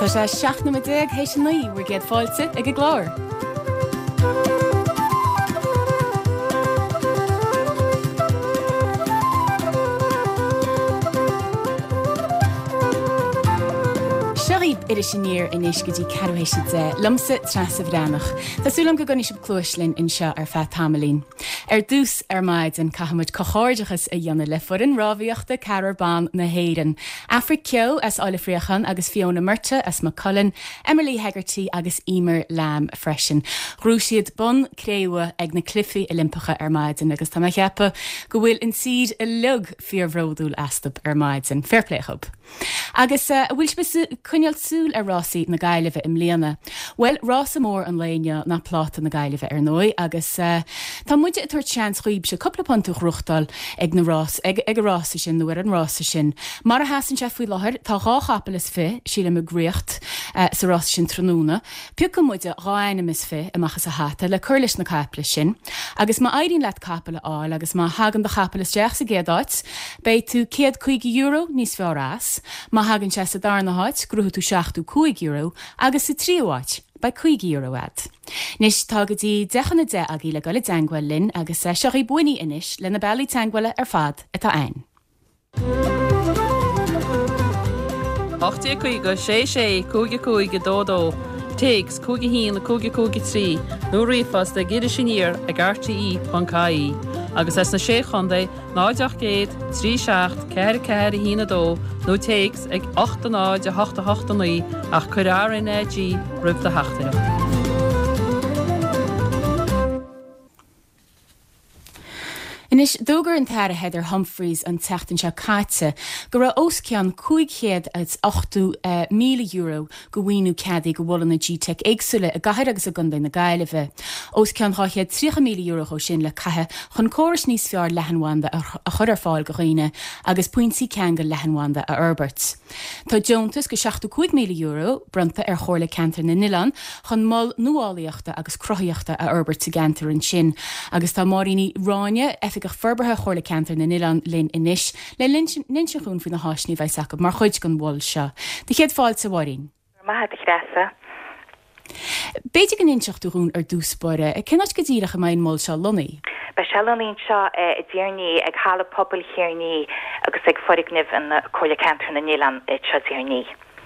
sé 7:10 hééis an naí bhar géad fáilte ag go glár. Searíb idir sinníir inis go dtí ceadhéisi de lumsa trasa bhreanach. Tásúlam go ganí sib clúislinn in seo ar feadh tamalaín. Dús ar maid an cahamid cocháirdechas a dhéanana le furin rábhíochta cearar ban na héireann. Afric Kyo as Olafriachan agus Fiona Murta as McCullen, Emily Hegarty agus Emer Lam freisin. Rúisiad bon créua ag na cliffi Olympacha ar maidin agus tá cheappa go bhfuil in siad a lug fiorhródúil astab ar maidin. Fair play hope. Agus bhfuil spis cunneal súil a Rossi na gaiileh im léana. Well, Ross mór an léine na pláta na gaiileh ar nói agus tá muide tuair seans chuoib se coppla pontúch ruchtal ag na Ross ag a Ross sin nuair an Ross sin. Mar a hasan se faoi láthir tá gá chapel is fi síle me gréocht sa Ross sin tróna. Piú go muide ráinna is fi amachchas a hata le chuirlis na capla sin. Agus má airín leat capel áil agus má hagan de chapel is deach sa géadáit, bei tú €150 níos fearrás. Má hagann se sa darna háit, grútha tú €7.50 agus sa tríomháit ba €50 ad. Nis tá go dtí dechanna de a gí le go le teanghfuil linn agus seoí buine inis le na bealaí teanghfuile ar fad atá ein. 8-2-6-2-2-2 Tigs, cúgi hín le cúgi trí, nó rifas de gidir siníir ag RTE.caí. Agus es na sé chundé, 9-8, 3-7, 4-4 hína dó, nó tigs ag 8-8-8-8 ach churar in AG rib de 8. Inis dógur an tear Heather Humphreys an teachtain se caite go ra oscean €8,000,000 go bhhaoinú ceadaí go bhfuil na GTech éagsúile a gaiir agus a gunda na gaiileh. Oscean ráchéad €3,000,000 ó sin le cathe chun córas níos fearr lehanhanda a chur ar fáil go dhaoine agus pointí cean go lehanhanda a Herberts. Tá Joantas go €7,500,000 branta ar chóirla cantar na Nilan chun mol nuálaíochta agus crothaíochta a Herbert sa gantar an sin. Agus tá maríní ráine go ferberthe chóirla cantar na Nilan linn inis le ninse chun fao na háisní bheith sac mar chuid gon bhil seo. Dí chéad fáil sa bhaín. Maithrasa. Béidir an inseachtúún ar dúspóire, cinát go dtíireach am maon mol seo lonaí? Ba se lonaín seo i ddíirní ag chala pobl chéirní agus ag forignih an chóirla cantar na Nilan seo ddíirní.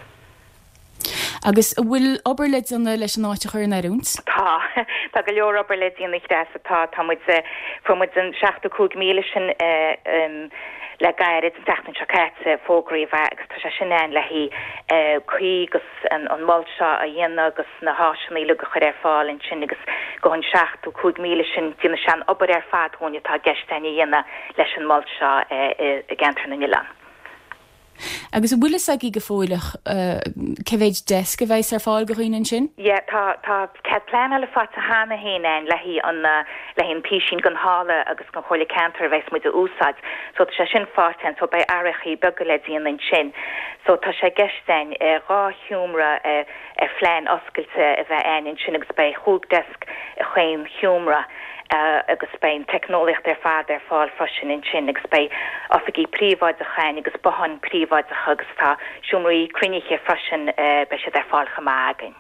Agus bhfuil oberlid an leis an áite chuir narúnt? Tá go leor oberlid an ichtása tá muid an 7,500 sin le gaiir an teachtain seo caite fógraí bheith agus tá sé sin le hí chuí agus an máil seo a dhéana agus na háisinaí le go chuir ar fáil in sin agus go an 7,500 sin tína sean obair ar fad hóine tá geisteine dhéana leis an máil seo i gantar na Nilan. Agus bhfuil a go fóilech cehéid deis go bhééis ar fáil go chuoinn sin? Ja, tá cead plán le fat a hána héin le hí an le hín písin gon hála agus gon chóirla cantar bheits muid úsáid, so tá sé sin fátain so bei arachaí beag le díon an sin. So tá sé geistein rá hiúmra ar phléin oscailte a bheith ein sin agus bei chúg desk a chuin hiúmra. Agus bein technoliacht ar fad ar fáil freisin in sin agus bei officí príomháid a chain agus bohan príomháid a chugus tá siúmraí criniche freisin be sé ar fáil chamágain.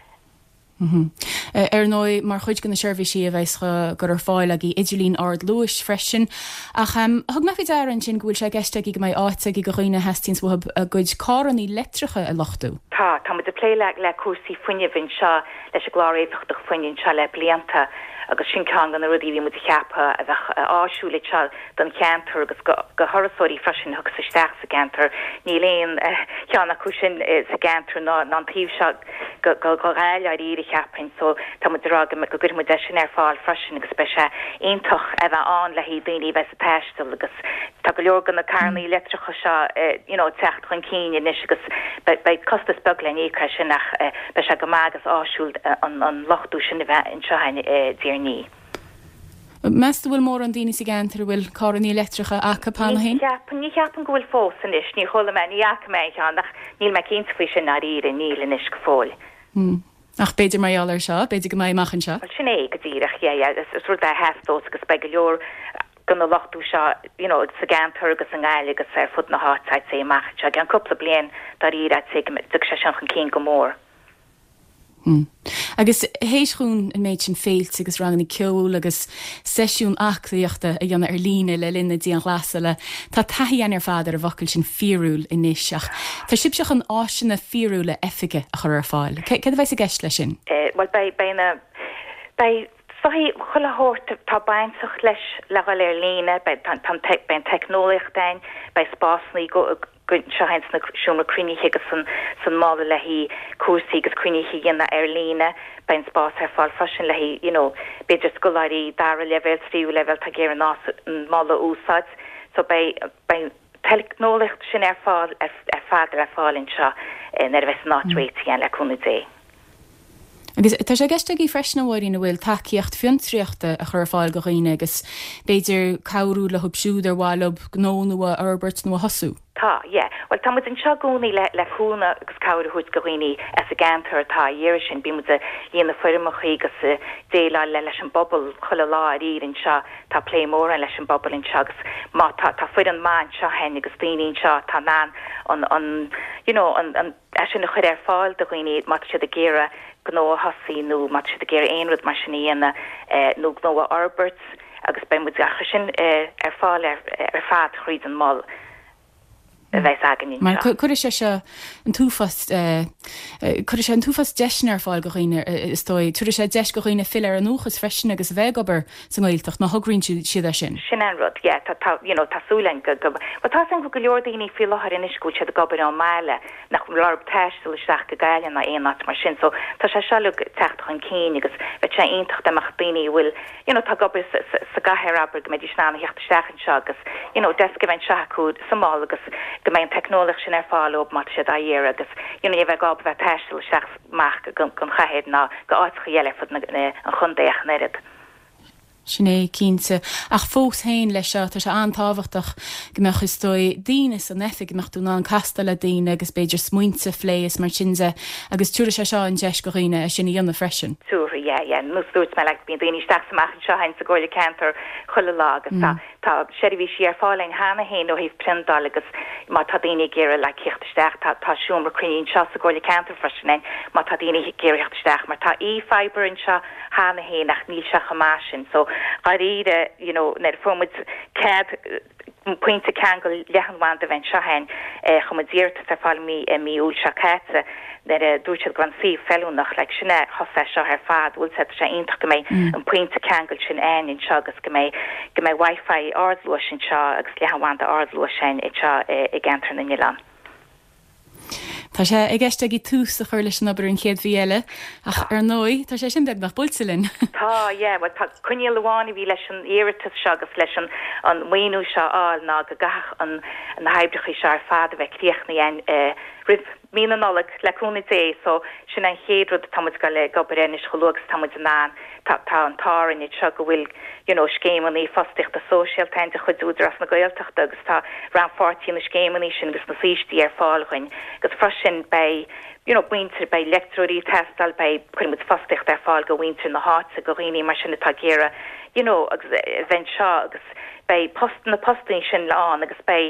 Ar nói mar chuid gan na seirbhísí a bheits gur ar fáil a í Idirlín ard luis freisin ach thug na fid an sin gúil sé gceiste go mé áite go chuoine hestins bh a gcuid cáran í letricha a lochtú. Tá mu a pléile le cuasaí fuinehinn seo leis a gláréifacht do fuinin seo le blianta agus sin can an rudí mu cheappa a bheith áisiúla seo don cheantar agus go thorasóí freisin thug sa steach sa gantar ní léon cheanna cúsin sa gantar ná tíomh seo go ráile a ríre cheappain so tá mu rá go gur mu de sin ar fáil freisin agus be se aontoch a bheith an le hí daoine bheits a teistal agus tá go leor gan na carnaí letricha seo techt chun cíine níos agus bei costas beg le nícra sin nach be se go mágus áisiúil an lochtú sin a bheith in seohain díirní. Measta bhfuil mór an daoine sa gantar bhfuil cáraní letricha acha pána hain? Ní cheapan go bhfuil fós in is, ní chola me ní acha méid nach níl me cínta faoi sin na ríre níl in is go fóil. Ach beidir maiálar seo, beidir go maiachchan seo? Sin é go dtíireach, is rud a heftós agus be go leor gan lochtú seo sa gantar agus an gáile agus ar fud na háid sé mach se gan coppla blian dar í sé se sean cín go mór. Agus héisún an méid sin féilt agus rangan í ceúil agus seisiún achtaíochta a dhéanana ar líne le linna dí an glasile tá taíon ar fád ar a bhacail sin fiúil in níiseach. Tá sibseach an áisina fiúla efige a chur ar fáil. Cad bheith a gceist lei sin? Well bei Sohi chullahort tá baintach leis legal ar líne ben technoliacht bei spásnaí go sehains na siúmar criníthe agus san mála lehí cuasaí agus criníthe dhéanana ar líne ben spás ar fáil freisin lehí beidir scoláirí dar level tríú level tá géar an mála úsáid so bei technoliacht sin ar fáil ar fáidir ar fáilinn seo nervves náréití an leúna dé. Agus tá sé gceiste í freisna bhairí na bhfuil takeíocht fionsríochta a chur fáil go riine agus beidir cabhrú le hubsúd ar bháilb gnónua Albert nó hasú. Tá, well tá an seo gúnaí le chuúna agus cabhrú chuid go riine as a gantar tá dhéir sin bí mu a líana fuirimechaí agus déile le leis an bobbal chuile lá ír an seo tá pléimór an leis an bobbal in segus má tá fuid an máin seo hen agus daoine seo tá ná an sin na chuir ar fáil do riine má si a géire gná hasí nó mat si a géir éonrad mar sinnéana nó gná Alberts agus ben mu gacha sin ar fáil ar fad chríd an máll bheits agan. Mar chuir sé an túfast chuir sé an túfast deisna ar fáil go riine stoi tuair sé deis go riine fill ar an nuchas freisin agus bheith obair san ghilteach na hogrinn siad a sin. Sin an rud, tásúlein go tá san go leor daoine fi láthir in iscúil se a gobar an meile nach larb teistal isteach go gaiile na éonat mar sin, so tá sé seú techt an cín agus bheit sé aontacht amach daoine bhfuil tá gobar sa gathir aber go méidir snána heachtasteach an seo agus des go bhain seaachú samáil agus go mé technoliach sin ar fáil op mat se a dhéir agus bheith gob bheith teistal isteach meach gon chahéad ná go áitcha dhéile fud an chundéach nerid. Sinné cínte ach fós hain leis seo tá se antáhachtach gombeach is dói daine san efig meach dú ná an castal a daine agus beidir smuointe phléis mar sinse agus túra se seo an deis go riine a sinna dhéanana freisin. Túra, nusúirt me le bíon daoine isteach samach an seo hain sa ggóile cantar chuile lá agus tá seirbhí si ar fáilin hána héin ó híh prindal agus má tá daoine géire le chéchtasteach tá siúmar cruíonn seo sa ggóile cantar freisin má tá daoine géire heachtasteach mar tá fiber in seo hána héin nach níl seach másin so ar ide net fomid cad pointe kangel lechanwan de ven shahen chomadiert ta fall mi ul shakatse der dúir gan sí fellú nach le sinna hosa seo ar fad bhfuil se sé intach go méid an pointe kangel sin ein in seo agus go méid wifi ardlua sin seo agus lehanhaanta ardlua sin i seo i gantar na Nnilan. Tá sé ag gceiste í tús a chuir leis an obair an chéad bhíile ach ar nói tá sé sin beag nach bulsalinn. Tá, tá cuine leháinna bhí leis an éiritas seo agus leis an muoinú seo áil ná go gach an na heibrechaí seo ar fad a bheith críochnaí rid mína noleg leúna dé so sin an chéadrod tamid go le gobarénis chológus tamid an tá an tárin it seo go bhfuil scéimaní fasticht a social teinte chuúdras na gailteachta agus tá ran 40 na scéimaní sin agus na síistí ar fáilchain gus freisin bei buintir bei lectroí testal bei chuimid fasticht ar fáil go bhaintir na hása go rií mar sinna tá géire agus bhain seo agus bei na posting sin leán agus bei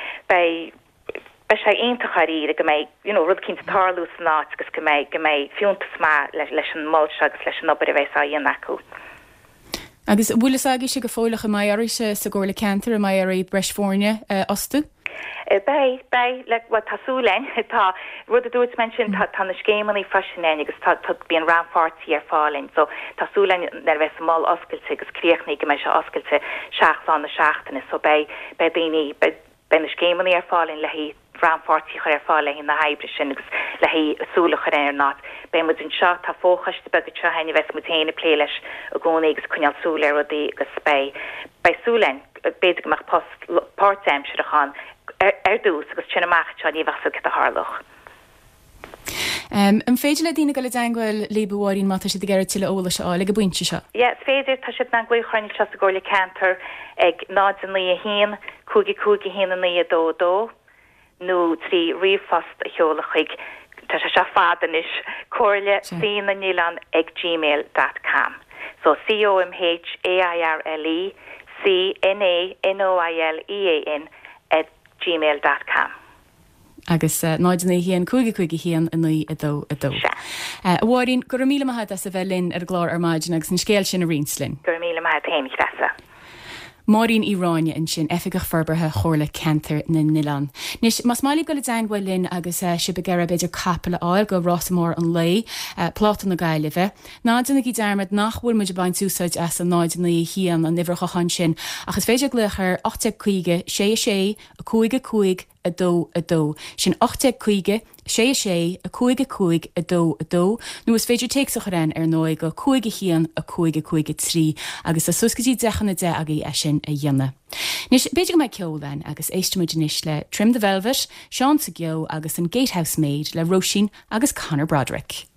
sé eintachaí go méid rud cinn tarlú ná agus go méid fiúntas má leis an máil agus leis an obair a bheith a dhéana acu. Agus bhuilas agé sé go fólacha maiarí se sa ggóla cantar a maiarí Breisfórne ostu? Bei le tasúlein tá rud a dúirt men sin tá na scéimaní freisin agus tá bíon ranfartí ar fáilin, so tasúlein nar bheith má oscailte agus críochnaí go méid se oscailte seaachán na seachtainna, so bei daoine ben na scéimaní ar fáilin le hí ranfartí chu ar fáil na hebre sin agus le hí súla chu ar nát. Bei mu in seo tá fóchaiste be se haine bheits mu téine pléiles a gcónaí agus cuineal súla rudaí agus bei súlein beidir goach part-time seachán dús agus sinnaach seo níomhah a hálach. An féidir le dtína go le dangfuil lébuháín mata si ggéir tiile óla se ála go buinte seo? Ja, féidir tá si an gcuilchrainil se a ggóla cantar ag nád an lí a hían cúgi hían na dó nó trí riomhfast a cheolachaig tá se fadan is cóirle sína Nnilan ag gmail.com. So COMHAIRLE cnanoilean@gmail.com. agus náidirna híon chuige híon in nuí adó. Bhhaín gur míle maithe a sa bhelinn ar glár ar maidin agus an scéil sin a rinslinn. Gur míle maithe téimiich dasa. Máín Iráine in sin efigach farbarthe chóla cantar na Nilan. Nis mas mála go le dainghfuilinn agus si begéir beidir capala áil go Rossmór an lei plátan na gaiileh. Náidirna í dermad nachhfuil muidir bain túsáid as an náidirna hían an nifrcha han sin agus féidir gluchar 8 chuige sé a chuige a dó sin 8 chuige sé a chuige a dó nuas féidir teach ran ar 9 go chuige hían a chuige trí agus a suscatí dechanna de agaí é sin a dhéanana. Nis beidir me ceolain agus éistemuidirnis le Trim the Velvet, Sean sa Geo agus an Gatehouse Maid le Roisin agus Conor Broderick.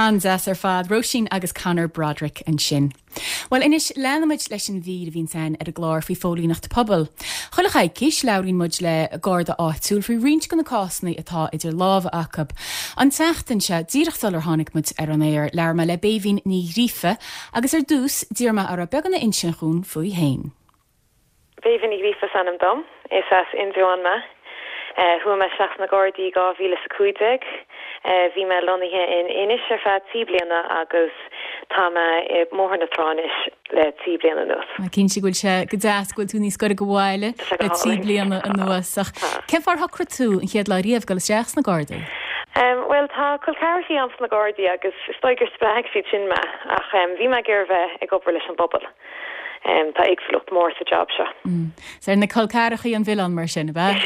Anzas ar fad Roisin agus Conor Broderick an sin. Well inis lenamuid leis an bhí a bhín sein ar a glár fao fólí nach de pobl. Chola chaid cis leirín muid le garda áitiúil fao rint go na cásnaí atá idir lábh acab. An teachtain se díreachtal ar tháinig muid ar an éir leirma le béhín ní rife agus ar dús díorma ar a began na insin chun faoi hain. Béhín ní rife sanam dom, is as indraán me. Hu me seach na Gardaí 2015 hí me lonithe in inis ar fad tíblianna agus tá mór na tránis le tíblianna nus. Cinn si gúil se go deascúil tú níos go bhile le tíblianna an nuasach. Cefar thocra tú an chéad le riamh go le seachs na Gardaí? Well tá culcáirtí ans na Gardaí agus stoigur spag fi sin me ach bhí me ggéirbheith ag obair leis an bobbal. Tá ag flucht mór sa job seo. Sa na colcáirichaí an bhil an mar sin, bheith?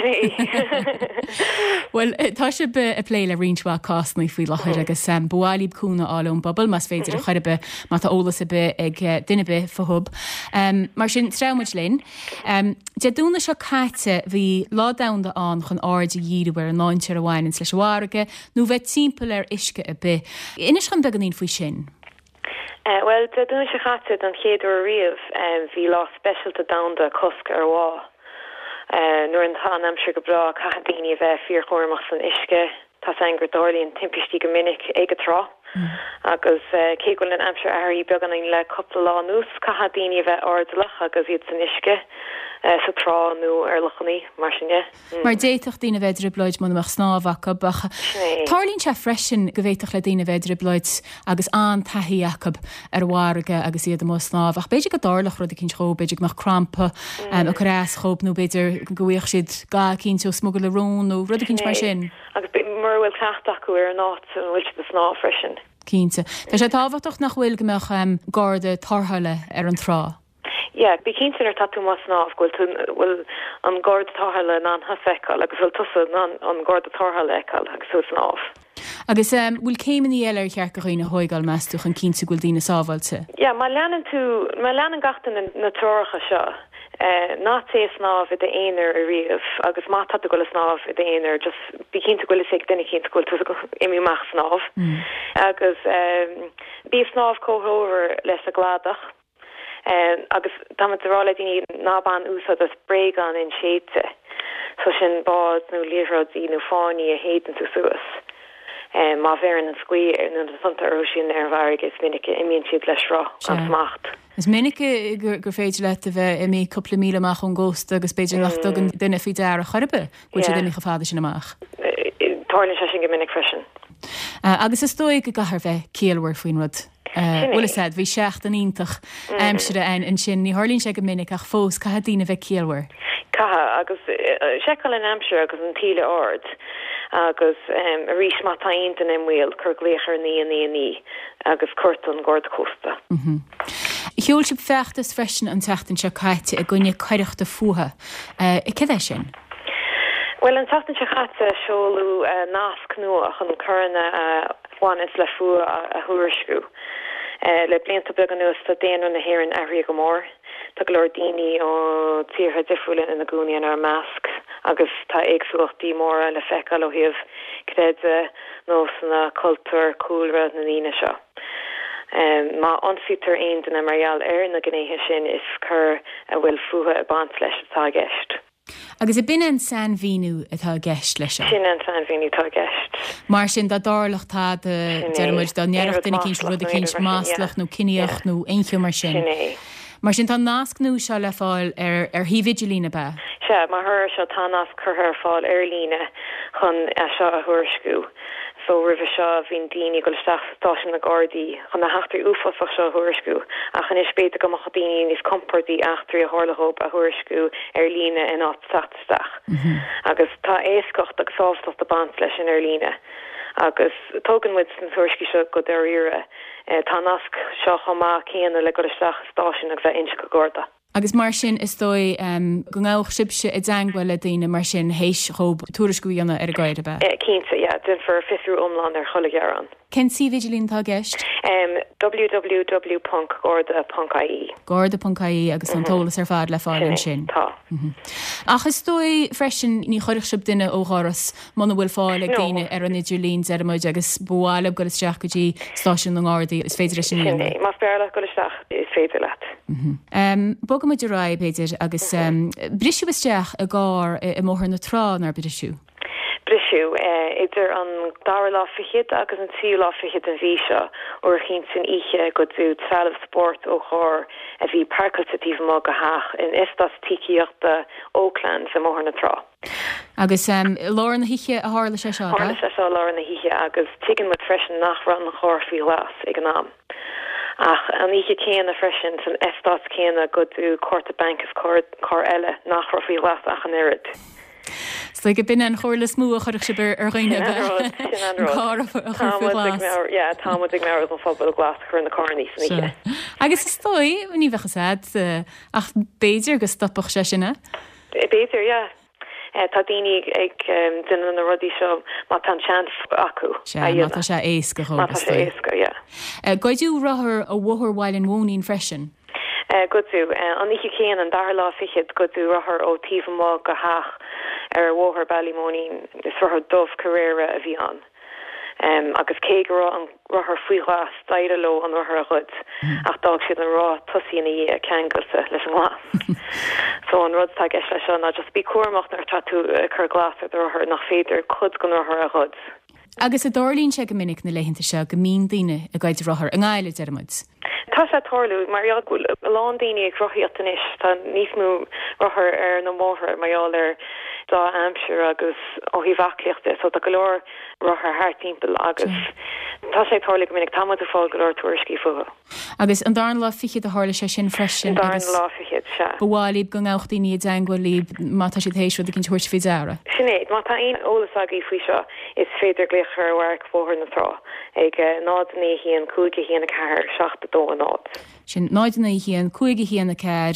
Well, tá se be a plé le rintá cásnaí faoi láthir agus buáilíb cúna áún bobbal, mas féidir a chuirbe má tá ólas a be ag duine be fahub. Mar sin trámuid linn. De dúna seo caite bhí ládamda an chun áde díadhar an 9 a bhhain leis bhharige, nó bheith timppla ar isce a be. Inis chun beganín faoi sin? Well, de dún se chatte an chéadú riamh hí lá specialta damda cosca ar bhá. Nuair an tá amsir go bra caidaine bheith fíor chóirmach san isce, tá angur dálíonn timpistí go minic ag trá. Agus cé goil an amsir airí began le coppla lá nús caidaine bheith ardlach agus iad san isce sa trá nó ar lechanaí mar sinne. Mar déitoch dína bhéidir bloid man amach snábhacha bacha. Tarlín se freisin go bhéitoch le dína bhéidir bloid agus an taí acab ar bhharige agus iad am snábhach. Beidir go dálach rud cinn chó, beidir nach crampa a chorás chób nó beidir goíoch siad ga cinn tú smugad le rún nó rud cinn mar sin. Agus mar bhfuil ceach acu ar nát bhfuil se sná freisin. Cínta. Tá sé táhachtach nach bhfuil gomeach garda tarthaile ar an trá. Yeah, bí cinnte ar tatú mas náf bhfuil an gord tarthaile ná feáil agus bhfuil tusa an gord tarthaile eáil agus sus náf. Agus bhfuil céimení eile chear go chuoine hóigáil meúch an cinnta goil dína sábhailte? Yeah, má leanan gatain na tuacha seo. Ná té snáf i d éonar a riamh agus má tá goil snáf i d éonar just bí cinnta goil sé duine cinnta goil tu imimeach snáf. Agus bí snáf cóthóir leis a gládach. Agus dárála daoine nábán úsad as bregan in séite, so sin bád nó lírodí nó fáí a héan tú suas. Má bhéan an scuir nó santa ó sin ar bhargus minic imíonn siad leis rá an smacht. Is minic gur féidir le a bheith i mí coppla míle amach an gcósta agus beidir nach dogan duine fao dear a chorbe, goil sé duine go fáda sin amach. Tarlín se sin go minic freisin. Agus is dóigh go gahar bheith céalhar faoin rud. Bhfuil said bhí seacht an ítach aimsire an sin ní Harlín sé go minic ach fós cai dína bheith céalhar. Caha agus seáil an amsir agus an tíle ard agus a rís má taínt an imhil chur gléachar ní agus cuirt an gord costa. Hiúil si fechttas freisin an teachtain se caite a gcuine caiireachta fuatha. I cé é sin? Well, an teachtain se chatte seolú nasc nuach an chuna bháin is le fua a thuairisciú. Le blianta beag an nuas tá déanú na hhéann airí go mór. Tá go leor daoine ó tíortha difriúla in na gúnaíon ar measc agus tá éagsúchtaí mór le feicáil ó thaobh creide nó sanna cultúr coolra na líine seo. Má ansítar aon den margheall ar na gnéithe sin is chur a bhfuil fuatha a bant leis atá gceist. Agus a bin an san víú atá gceist leis. Sin an san víú tá gceist. Mar sin dá dálach tá demuid dá nearach duna cinn rud a cinint máslach nó cineoch nó einchiú mar sin. Mar sin tá nascnú seo le fáil ar hívidilína be. Se mar thir seo tá nasc chuthir fáil ar líne chun seo a thuairisciú. So rih seo bhín daoine go stáisisin na Gardaí chun na heachtarí uafach seo thuairisciú a chun is spéite go mocha daoine níos comportaí achtarí a tharlahób a thuairisciú ar líne in áit satsteach. Agus tá éascocht agus sábhtas de bant leis in ar líne. Agus tógan muid san thuairiscí seo go ar ire tá nasc seo chomá céanna le go isteach stáisisin a bheith inse go Garda. Agus mar sin is dói go ngáh sibse I dangwile daine mar sin héis chob túrascúíanna ar a gaiide be. Cínta, dun for fiú omlan ar cholagearan. Ken si vigilín tá gist? www.gorda.ie Gorda.ie agus an tólas ar fad le fáilin sin. Tá. Achas dói freisin ní choirich sib duine óáras mana bhfuil fáil ag daine ar an idirlín ar muid agus bháileh go isteach go dtí stáisiún an gádaí is féidir sin líon. Mas bearla go isteach is féidir leat. Bogam muid ra Peter agus brisú isteach a gár I móthir na trán ar brisú. Brisú idir an dar láfichiid agus an tíú láfichiid an bhí seo ó chin sin ihe go dú trealah sport ó chóir a bhí parkaltatíh má go haach in istas tííochtta Oakland sa móthir na trá. Agus láir na hiiche a hála sé seo? Hála sé seo láir na hiiche agus tuigean mu freisin nach ran na chóir fhí las ag an nám. Ach an ihe céan a freisin san istas céanna go dú cuarta bankas cór eile nach ra fhí las ach an irid. So go bin an chóirla smú a chuirich si ar roiine támudig mé an fábal glas chu na carní san. Agus is stoi ní bhechasáid ach béidir agus stopach sé sinna? Béidir, tá daoine ag duine na rudí seo má tan sean acu. Má sé éca Má sé éca, Goidú rathair a bhthir bhil an mhóín freisin? Goú an ihe céan an dar lá fichiid goú rathair ó tíh má go haach ar bhthir Ballymónín is rathair dómh carréire a bhí an. Agus cé go an rathair faoighlas staire lo an rathair a chud ach dag siad an rá tosína a ceangalsa leis an glas. So an rud tag eis lei seo just bí cuairmacht ar tatú chur glas ar rathair nach féidir chud go rathair a chud. Agus a dálín se go minic na leihinnta seo go mín daine a gaiid rathair an gáile dermuid. Tá sé tolú mar go lán daine ag roiíochttanis tá níos mú rathair ar na móthir maiall ar dá amsir agus ó hí bhacliachta so go leor rathair háirtimpeall agus tá sé tolú go minic tamad a fáil go leor tuairiscí fuga. Agus an darn lá fichiid a hála sé sin freisin darn lá fichiid se. Bháilíb go ngachtaí iad angolíb má tá sé hééis a cinn tuairt fi deara. Sinnéad má tá aon ólas agaí faoi seo is féidir gléchar bhhar bhthir na trá ag nádaní híon cúige híanana ceair 7 a náid. Sin náidanna híon cúige híanana ceir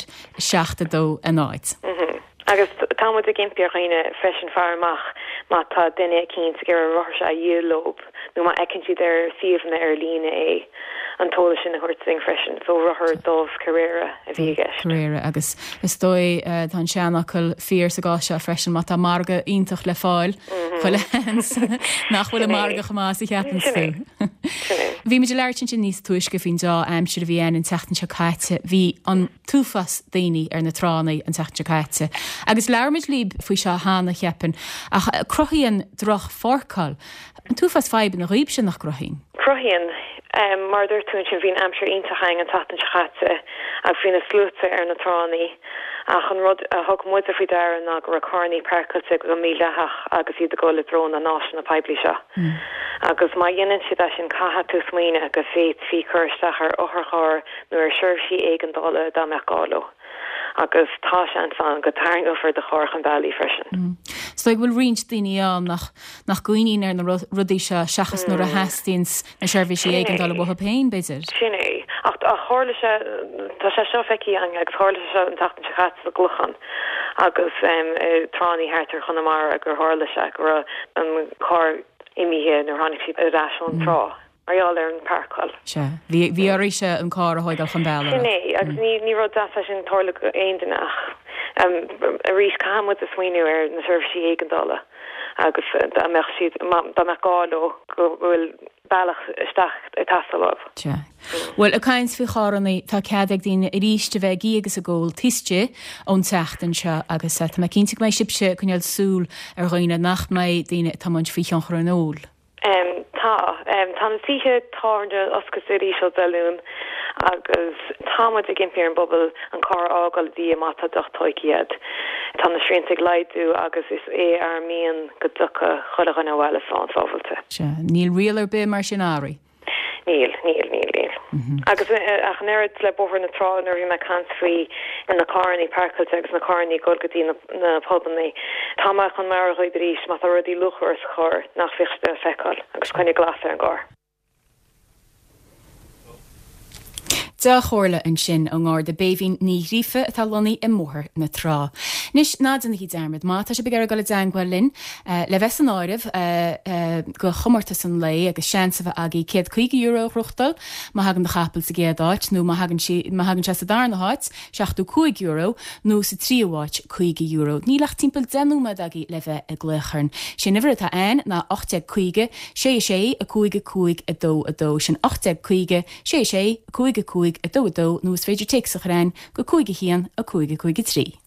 7 a náid. Agus támuid a gimpia chuoine freisin fearmach má tá duine cín gur a rothir a dhiúlób nó má ecinn siad ar siomhna ar lína an tóla sin a chuirting freisin so rothir dómh carréire a bhí gceist. Carréire agus is dói tá seanachil fíor sa gá se freisin má tá marga ítach le fáil chuile nach bhfuil marga chamás i cheapan tú. Bhí me de leirtin sin níos tuis go bhín dá aimsir a bhíon an teachtain se caiite hí an túfas daoine ar na tránaí an teachtain se caiite. Agus leirmid líb faoi seo hána cheapan ach crochíonn droch fórcail an túfas feiban na riib sin nach crochín. Crochíonn mar dúir tún sin bhín amsir ionta haing an teachtain se caiite ag bhína slúte ar na tránaí ach an rud a thug muid a fao dear ná go carní percailte go mí letheach agus iad a ggóla drón na náisina peibli seo. Agus má dhéanann siad sin caithe tú smaoine agus féad fí chuirteach ar otharcháir nuair seirbhsí éigeandála dá meáú. Agus tá an fan go taring over de chorchan Valley freisin. So ag bhfuil riint daoine an nach gooín ar na rudí se seachas nuair a heastins na seirbhí éigeandála butha péin beidir. Sinné ach a hála se tá sé seo feici an ag hála se an tatan se chat a gluchan agus tránaí hátar chunamara a gur hála se gur an cá imithe nar hánig si a ráisiún trá. Ariall ar an parcáil. Se. Bhí áise an cá a háid chun bailile. Sinné, agus ní rud dasa sin tála aon denach. A rís cámud a smaoinú ar na seirbhsí éigeandála agus da meáú go bhfuil bailach isteach i tasaláh. Se. Well a caiins fi chárannaí tá cead ag daine i ríiste bheith agus a ggóil tiiste ón teachtain seo agus me cinnte mé sibse chuneal súl ar roiine nach mé daine táint fi an chronóil. Tá títhe táde oscasí seo deún agus táid a gimpéar an bobbal an cá ágal dí mata dochtáiciad. Tá na sréntaigh leidú agus is ar mííon go ducha chulachan bhile fáin fáfalte. Níl rialar be mar sin áí. Níl. Agus ach nerid le bóhar na trán ar bhí me cansfaí in na carní parcailte agus na carní golgadí na pobannaí. Táach chun mar chuid ríis má a rudí luchar chóir nach fichte feáil agus chuinnig glas ar an gár. De chóirla an sin ó ngár de béhín ní rife atá lonaí I mórthir na trá. Nis nádan í dermid má tá sé begar go le dainghil linn le bheits an áirih go chomórta san lei agus seansa bheith agé €100 ruchtal má hagan de chapel sa géadáit nó má hagan se sa darna háit €7 nó sa tríomháit €50. Ní lech timppel denúma agé le bheith a glucharn. Sin nifir atá ein na 8 sé a cúige a dó sin 8 sé cúige a dó nús féidir teach a rein go cúige hían a cúige 3.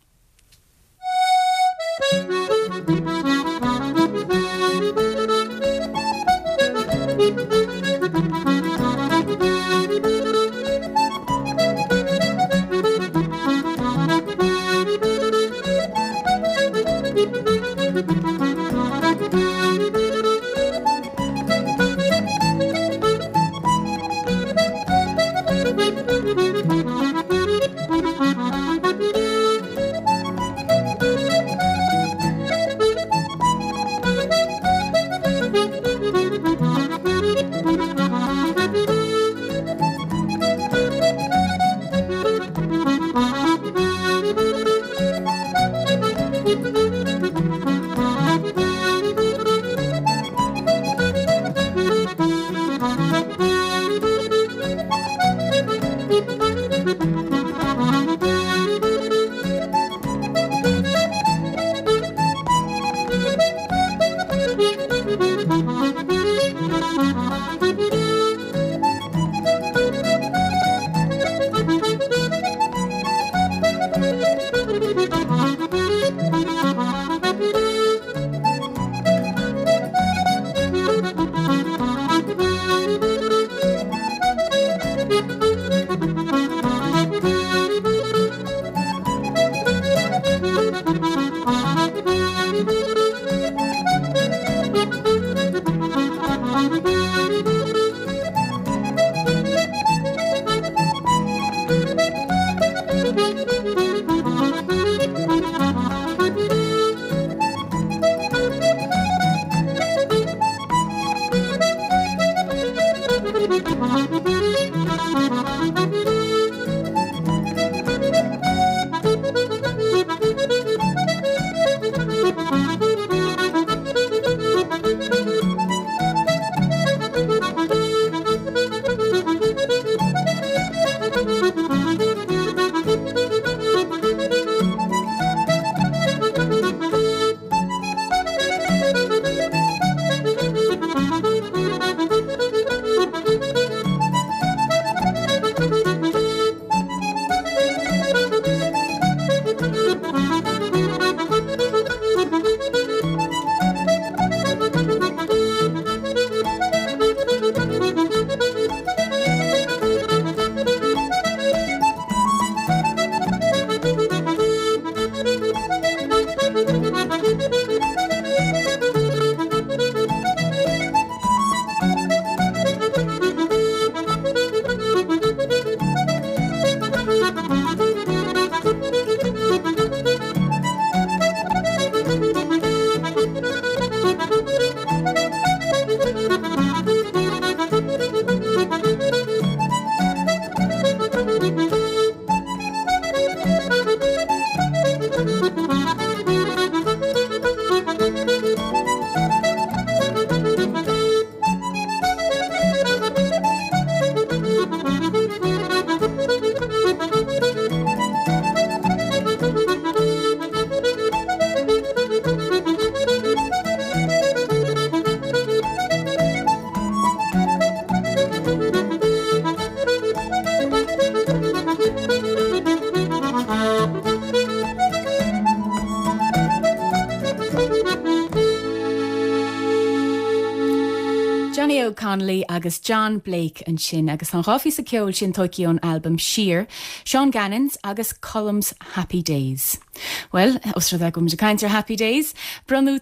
Johnny O'Connelly agus John Blake an sin agus an ráfi sa ceol sin toicion album Sheer, Sean Gannons agus Columns Happy Days. Well, ostra gom de kainter Happy Days, brandú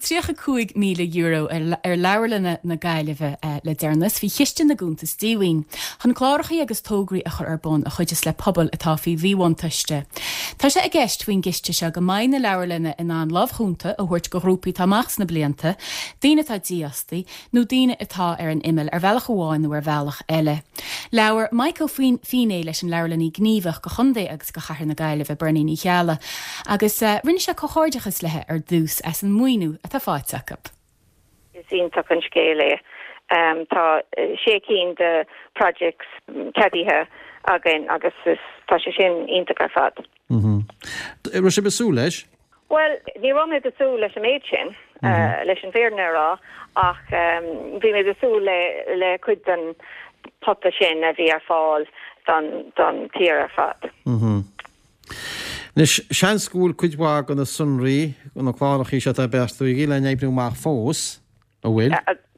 €3,000,000 lawerlenne na gaiileh le dernas fi chiisten na gúntas díwin. Han chlárachaí agus tógraí a chur arbon a chuidir le pobl atá fi bhíhain tuiste. Tá sé a gceist faoin giste se go maiid na lawerlenne in an lábhchúnta a thuirt go grúpaí tamachs na blianta, daine tá díostaí, nó daine atá ar an imime bhfuil ar bhealach amháin nó ar bhealach eile. Leabhar Michael Finé leis an leabharlaní gníomhach go chundé agus go chathair na Gaile bheith burnaí ní cheala, agus rinne se cóáideachas lethe ar dús as an muoinú a tá fáiteach up. Is ionach an scéala tá sé cín de projects cadíthe agin agus tá sé sin ionach ar fad. Ru sé besú leis? Well, ní rom besú leis an méid sin leis an bhéirne rá ach bhí mé besú le chuid den potta sin a bhí ar fáil don tír ar fad. Nis sean scúil cuidhá gan na sunraí go na chláirech í se a beú í le nebrú mar fós a bhfuil?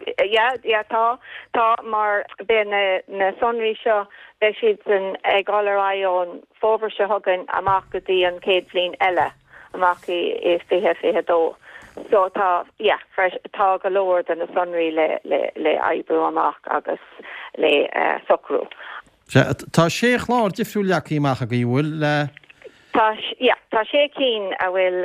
Tá mar ben na sunraí seo be siad san ag gálarráón fóbhar se thugann amach go dtí an céad bhliain eile amach is fihe dó. So tá go leor den na sunraí le aibrú amach agus le socrú. Tá sé chlár difriúlaí amach a go bhfuil le? Tá sé cín a bhfuil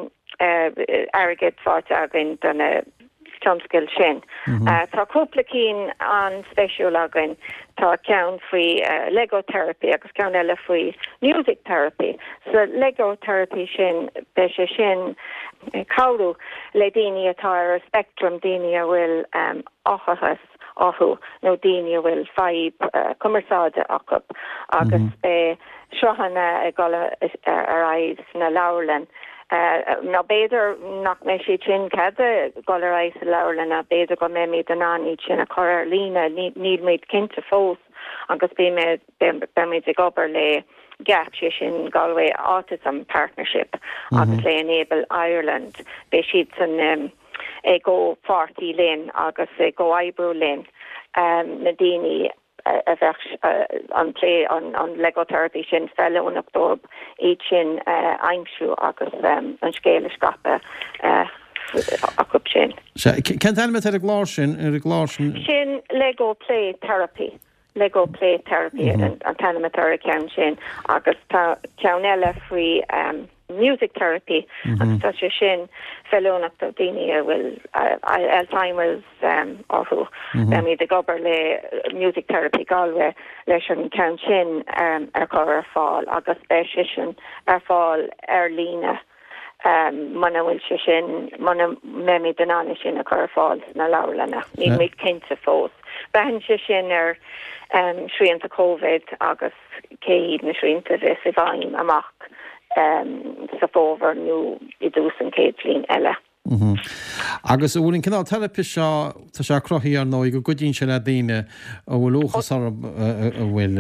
agad fáte agin donna chumskill sin. Tá cúpla cín an speisiúil agin tá ceann faoi Lego therapy agus ceann eile faoi music therapy. So Lego therapy sin be sé sin cabhrú le daoine atá ar a spectrum daoine a bhfuil áchachas áthú nó daoine a bhfuil feib cumarsáide acu agus be sreochanna ag gala ar aid na leabharlann. Na béidir nach mé sé sin cede gáil ar aid na leabharlann na béidir go mé méid an aníd sin a chur ar lína níl méid cinnte fós agus be méid ag obair le gap sin Galway Autism Partnership agus le Enable Ireland be siad san go fartí linn agus go aibrú linn na daoine a bheith an play an Lego therapy sin fell ón October iad sin aimsú agus an scéile scape acu sin. Ceint eile ar a glár sin ar a glár sin? Sin Lego play therapy. Lego play therapy an tanamatar ceann sin agus tá ceann eile faoi music therapy agus tá sé sin fellónach do daoine a bhfuil Alzheimer's orthú mí de gobar le music therapy Galway leis an ceann sin ar chur ar fáil agus be sin ar fáil ar lína mana bhfuil sé sin mana méimi den anna sin a chur ar fáil na leabharlanna ní méid cinnte fós. Behan sé sin ar sríanta COVID agus céad na sríanta bheith sa bhaim amach sa fóbhar nó I dús an céad bhliain eile. Agus bhfuil an cinál therapy seo tá se crothí ar nó go godín se le daine ó bhfuil óchas a bhfuil.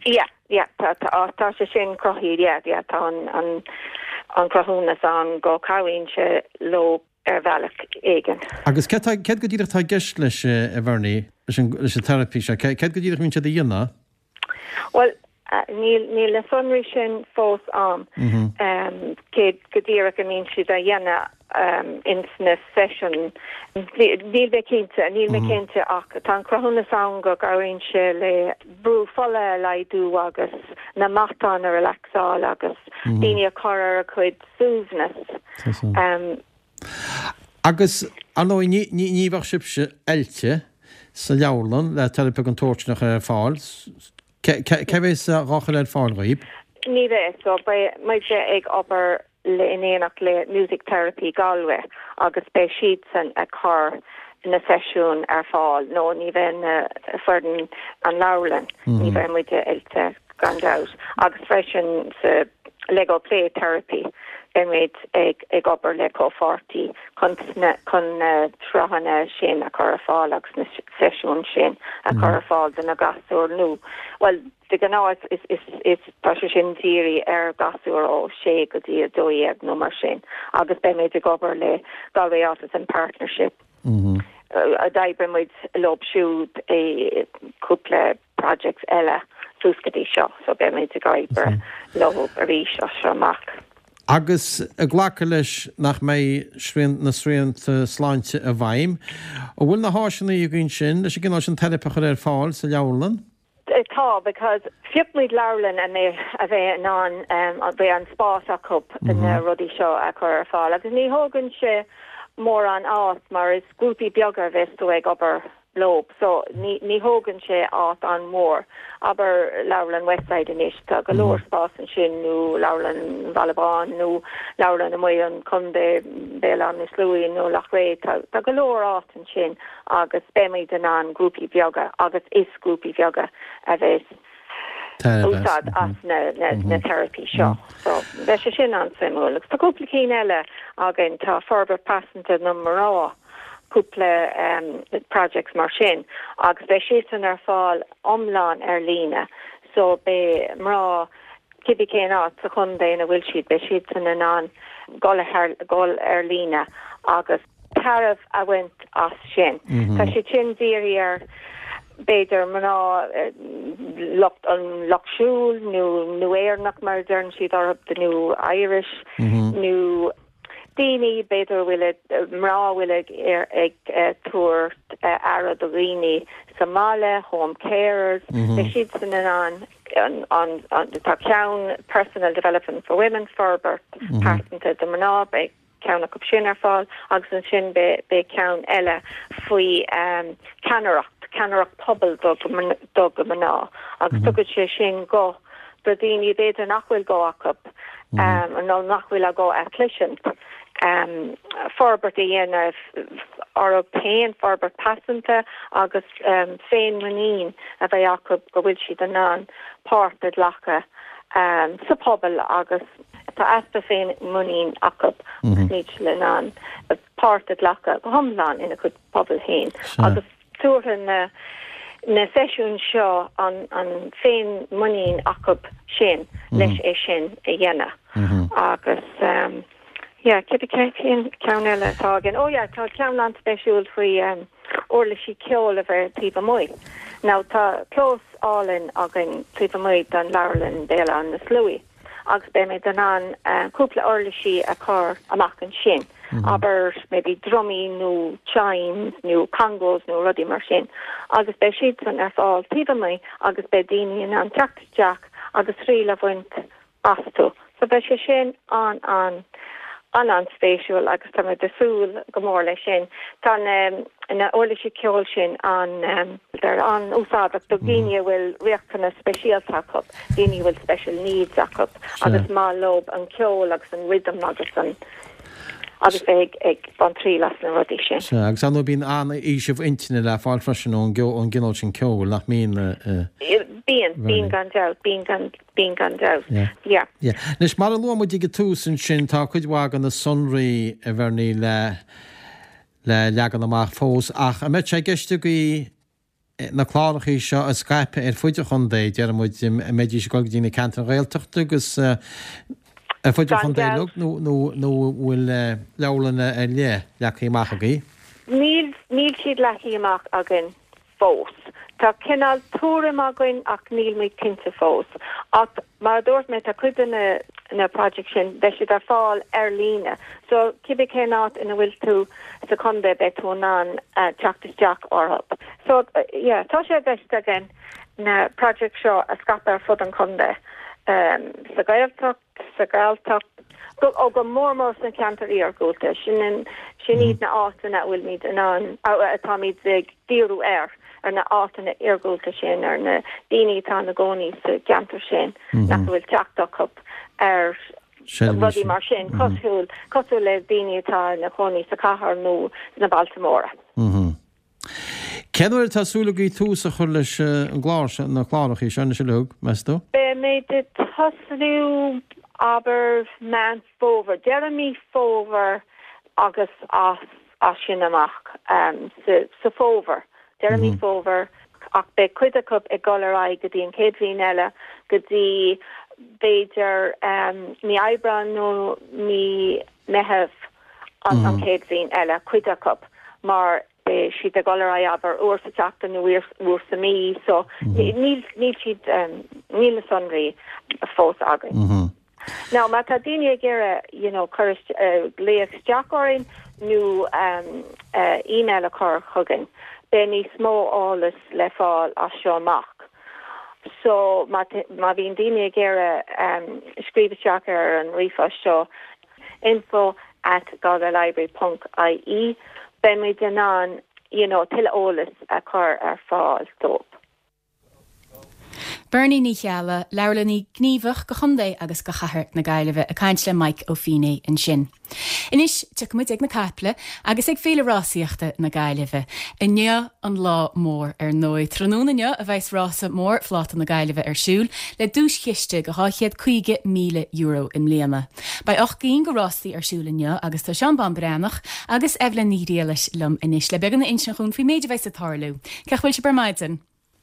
Tá sé sin crothí tá an crothúnas an go cabhaíonn se lo ar bhealach éigen. Agus ce go dtíach tá gceist leis a bharnaí leis an therapy se ce go dtíach mín se a dhéanana? Well, níl le sunraí sin fós an cé go dtíach a mín siad a dhéana insna session níl mé cinnte ach tá crothúnas an go gabhaíonn se le brú fola leidú agus na matán a relaxáil agus daoine a chur a chuid súsnas. Agus an níomhah sibse eilte sa leabharlann le therapy an tóirteach ar fáil. Ce bhéis rácha le fáil roiib? Ní bheith so maid sé ag obair le inéanach le music therapy Galway agus be siad san a chur na sesiún ar fáil nó ní bheith fudan an leabharlann ní bheith muide eilte gandát agus freisin sa Lego play therapy méid ag obair le cóáirtaí chun trochanna sin a chur fáil agus na sesiún sin a chur fáil den na gasúir nó. Well, de gná is tá sin tíí ar gasúir ó sé go dtí a dóíag nó mar sin agus be méid ag obair le Galway Autism Partnership. A d'aibre muid lob siúd cúpla projects eile súscadí seo, so be méid ag aibre lob a rís ó seach. Agus a ghlacha leis nach mé na sríanta sláinte a bhaim, ó bhfuil na háisina i gcinn sin, leis gin an therapachar ar fáil sa leabharlann? Tá, because fiopmuid leabharlann a bheith a bheith an spás acu na rudí seo a chur ar fáil, agus ní hógann se mór an áit mar is grúpi beagar bheith ag obair lob, so ní hogan sé áit an mór, aber Laurlan Westside in Ishta, galore spas and sin, nu Laurlan Valabon, nu Laurlan and Wayan Conde, Belan is Louis, nu Lachre, ta galore áit and sin, agus bemi denan grúpi bioga, agus is grúpi bioga, aves úsad as na therapy seo. So, bheith sé sin an simúlagus. Tá cúpla cín eile agin tá Ferber Passanta na Mará, cúpla projects mar sin, agus bheith sian ar fáil omláin ar lína. So, be Mará cibi cén áit sa chundé na bhfuil siad, bheith sian an an gol ar lína, agus taraf a went as sin. Tá si sin díri ar beidir mana locht an lochshul nu airnach mar dern siad arab the new Irish nu dini beidir will mra will ag tour ara dorini Somalia home carers the sheets in on the town personal development for women Ferber passing to the mana be count a cup shin fall agus sin be count ella fui Canaracht pobl dog mana agus tugad sé sin go bredini beidir nachhfuil go acup an no nachhfuil a go atlition Forbert dhéanamh ar pain Forbert Passanta agus féin manín a bheith acup go bhfuil siad an an pártad lacha sa pobl agus tá asta féin manín acup níd le an pártad lacha go homláin ina chud pobl hain agus tuair na sesiún seo an féin manín acup sin leis é sin a dhéana agus cibi cean eile tágin tá ceanland speisiúil faoi orla sí ceol a bheith tíba muoi. Now tá clós álinn agin tíba muoi don Laurlan Bélan na Slúi agus be me den an cúpla orla sí a chur amach an sin. Aber maybe drummy no chimes no congos no ruddy mar sin agus be siad san ar fáil tíba mai agus be daoine an teachtas jack agus riile bhaint astu so be sé sin an spéisiúil agus tá de súil go mór lei sin tá na orla sí ceol sin an úsáach do daoine bhfuil riachtanna speisialta acup daoine bhfuil special needs acup agus má lob an ceol agus an rhythm agus an agus ag ban trí las na rudí sin. Agus an bín an ísih intine le fáil freisin an gginál sin ceol nach mín bíon gan dealt. Nes mar an luam dig túsin sin tá chuidhá an na sunraí a bherní le legan amach fós ach a met sé geiste go na chláirichaí seo a Skype ar fuide chundé dearmid méidir se go dtína cantan réalteachta agus a fuide chundé nó bhfuil lelanna a lechaí amach agaí? Níl siad lechaí amach agin fós. Tá cinál túram againn ach níl mé cinnte fós. Ach mar dúirt me tá cuidan na project sin bheith siad ar fáil ar lína. So cibé cénát ina bhfuil tú sa chundé betún an teachtas Jack orthab. So tá sé bheith agin na project seo a scapa ar fud an chundé. Sa gailteach go mór san ceantar ar gúta sin iad na átain a bhfuil míad an atá míad ag díú air ar na átain ar gúta sin ar na daoine tá na gcónaí sa ceantar sin nach bhfuil teachtaach ar rudí mar sin cosúil le daoine tá na gcónaí sa chathair nó na Baltimora. Ceanúir tásúlagaí tús a chuir leis an gláir na chláirichaí sena se lug meistú? Be méid de tasnú aber man fóver Jeremy Fover agus as sin amach sa fóver Jeremy Fover ach be cuid a cup ag golará go dtí an céadhín eile go dtí béidir ní aibran nó ní meheh an céadhín eile cuid a cup mar si a golará aber uair sa teachta nó uair sa mí so níl siad níl na sunraí a fós againn. Now, Matadini Gera, Kurish Leas Jackorin, new email a Cor Huggin, Benny Small Allis Lefall Ashaw Mach. So, Mavin Dini Gera, Scribe Jacker and Rifa Shaw, info@godalibrary.ie, Ben we denan til ólas a chur ar fáil stop. Bernie ní cheala leirla ní gníomhach go chundé agus go chathair na gaiileh a caiint le Mike ó Fianna in sin. Inis tuid ag na capla agus ag féle rásaíochta na gaiileh. Inne an lá mór ar nóid trónúna a bheits rása mór fláta na gaiileh ar siúl le dús chiiste go €5 million in mbliana. Ba 8 go rásaí ar siúlinne agus tá Sean ban breannach agus Evelyn ní réalis lum inis le began na insin chun fao méidir bheits a tarlú. Cechfuil se bermaidin.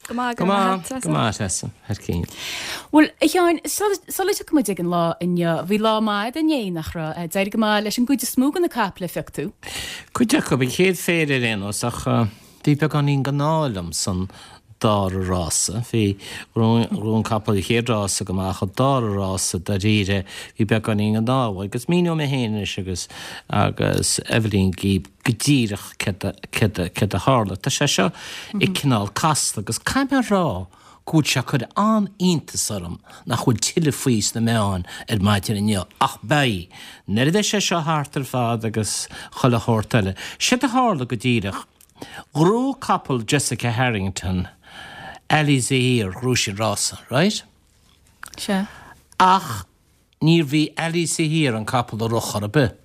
Well, Ian, solid go dig an lá inne bhí lá maid a né nach ra deidir go má leis an gúide smúgan na capla fichtú. Cuide go bh chéad féidir rénos ach bhí be gan íon gnálam san dá rása hí rún capal chéadrása go mácha dá rása de ríre hí be gan íon dáha agus míú mé héine agus Evelyn gíb godíirech ce a hála Tá sé seo i cinál casta agus caiime rá cúd se chud an iontasarm nach chuil tiile faois na meáin maidir inne ach baí neir é sé seo háartar fád agus chola hórtaile sé a hála go díirech grú capal Jessica Harrington Alice Hir grúsin rása, right? Se. Ach, níor bhí Alice Hir an capal a rochar a bu.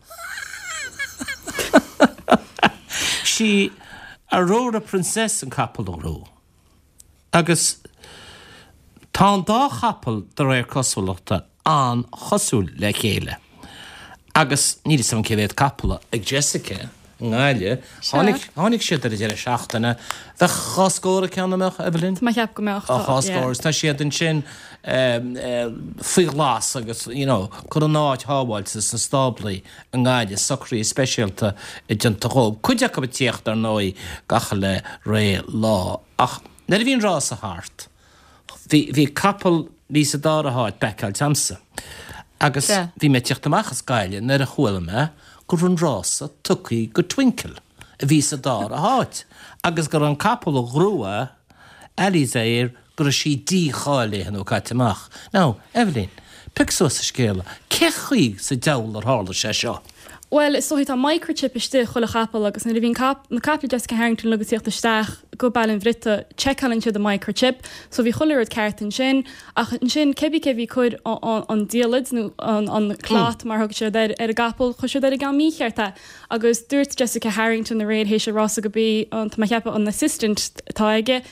Sí a róra princess an capal a ró. Agus tá dá chapal de réir cosúlachta an chosúil le chéile. Agus níl sam céad capala ag Jessica ngáile, hánig siad ar a seachtainna, bheith choscóra ceannaach, Evelyn? Tá cheap go meach. Choscóras, tá siad an sin fí glas agus, chud an náid hábháil sa stáblaí an ngáile socraí speisialta i dionta chób. Cuide go tíocht ar nói gacha le ré lá. Ach, nid bhíon rás a háart. Bhí capal lís a dá a háid becail tamsa. Agus bhí me tíocht amachchas gaiile nar a chuilme, gur an rása tucaí go twinkle a bhí a dá a háit. Agus gur an capal a grúa Elíséir gur sí dí cháiléhan ó caiiteach. Ná, Evelyn, picú sa scéala, ce chuig sa deall ar hála sé seo? Well, is sohit a microchip iste cholle chapel agus na bhín na capla Jessica Harrington agus íocht isteach go bailin bhrite checkalinn siad a microchip, so bhí choir ceart an sin, ach an sin cebí chud an díalid nó an clát mar thug sé ar a gapel chu sé ar a gan míchearta, agus dúirt Jessica Harrington na réad hééis sé rása go bí an tá cheappa an assistant tá aige.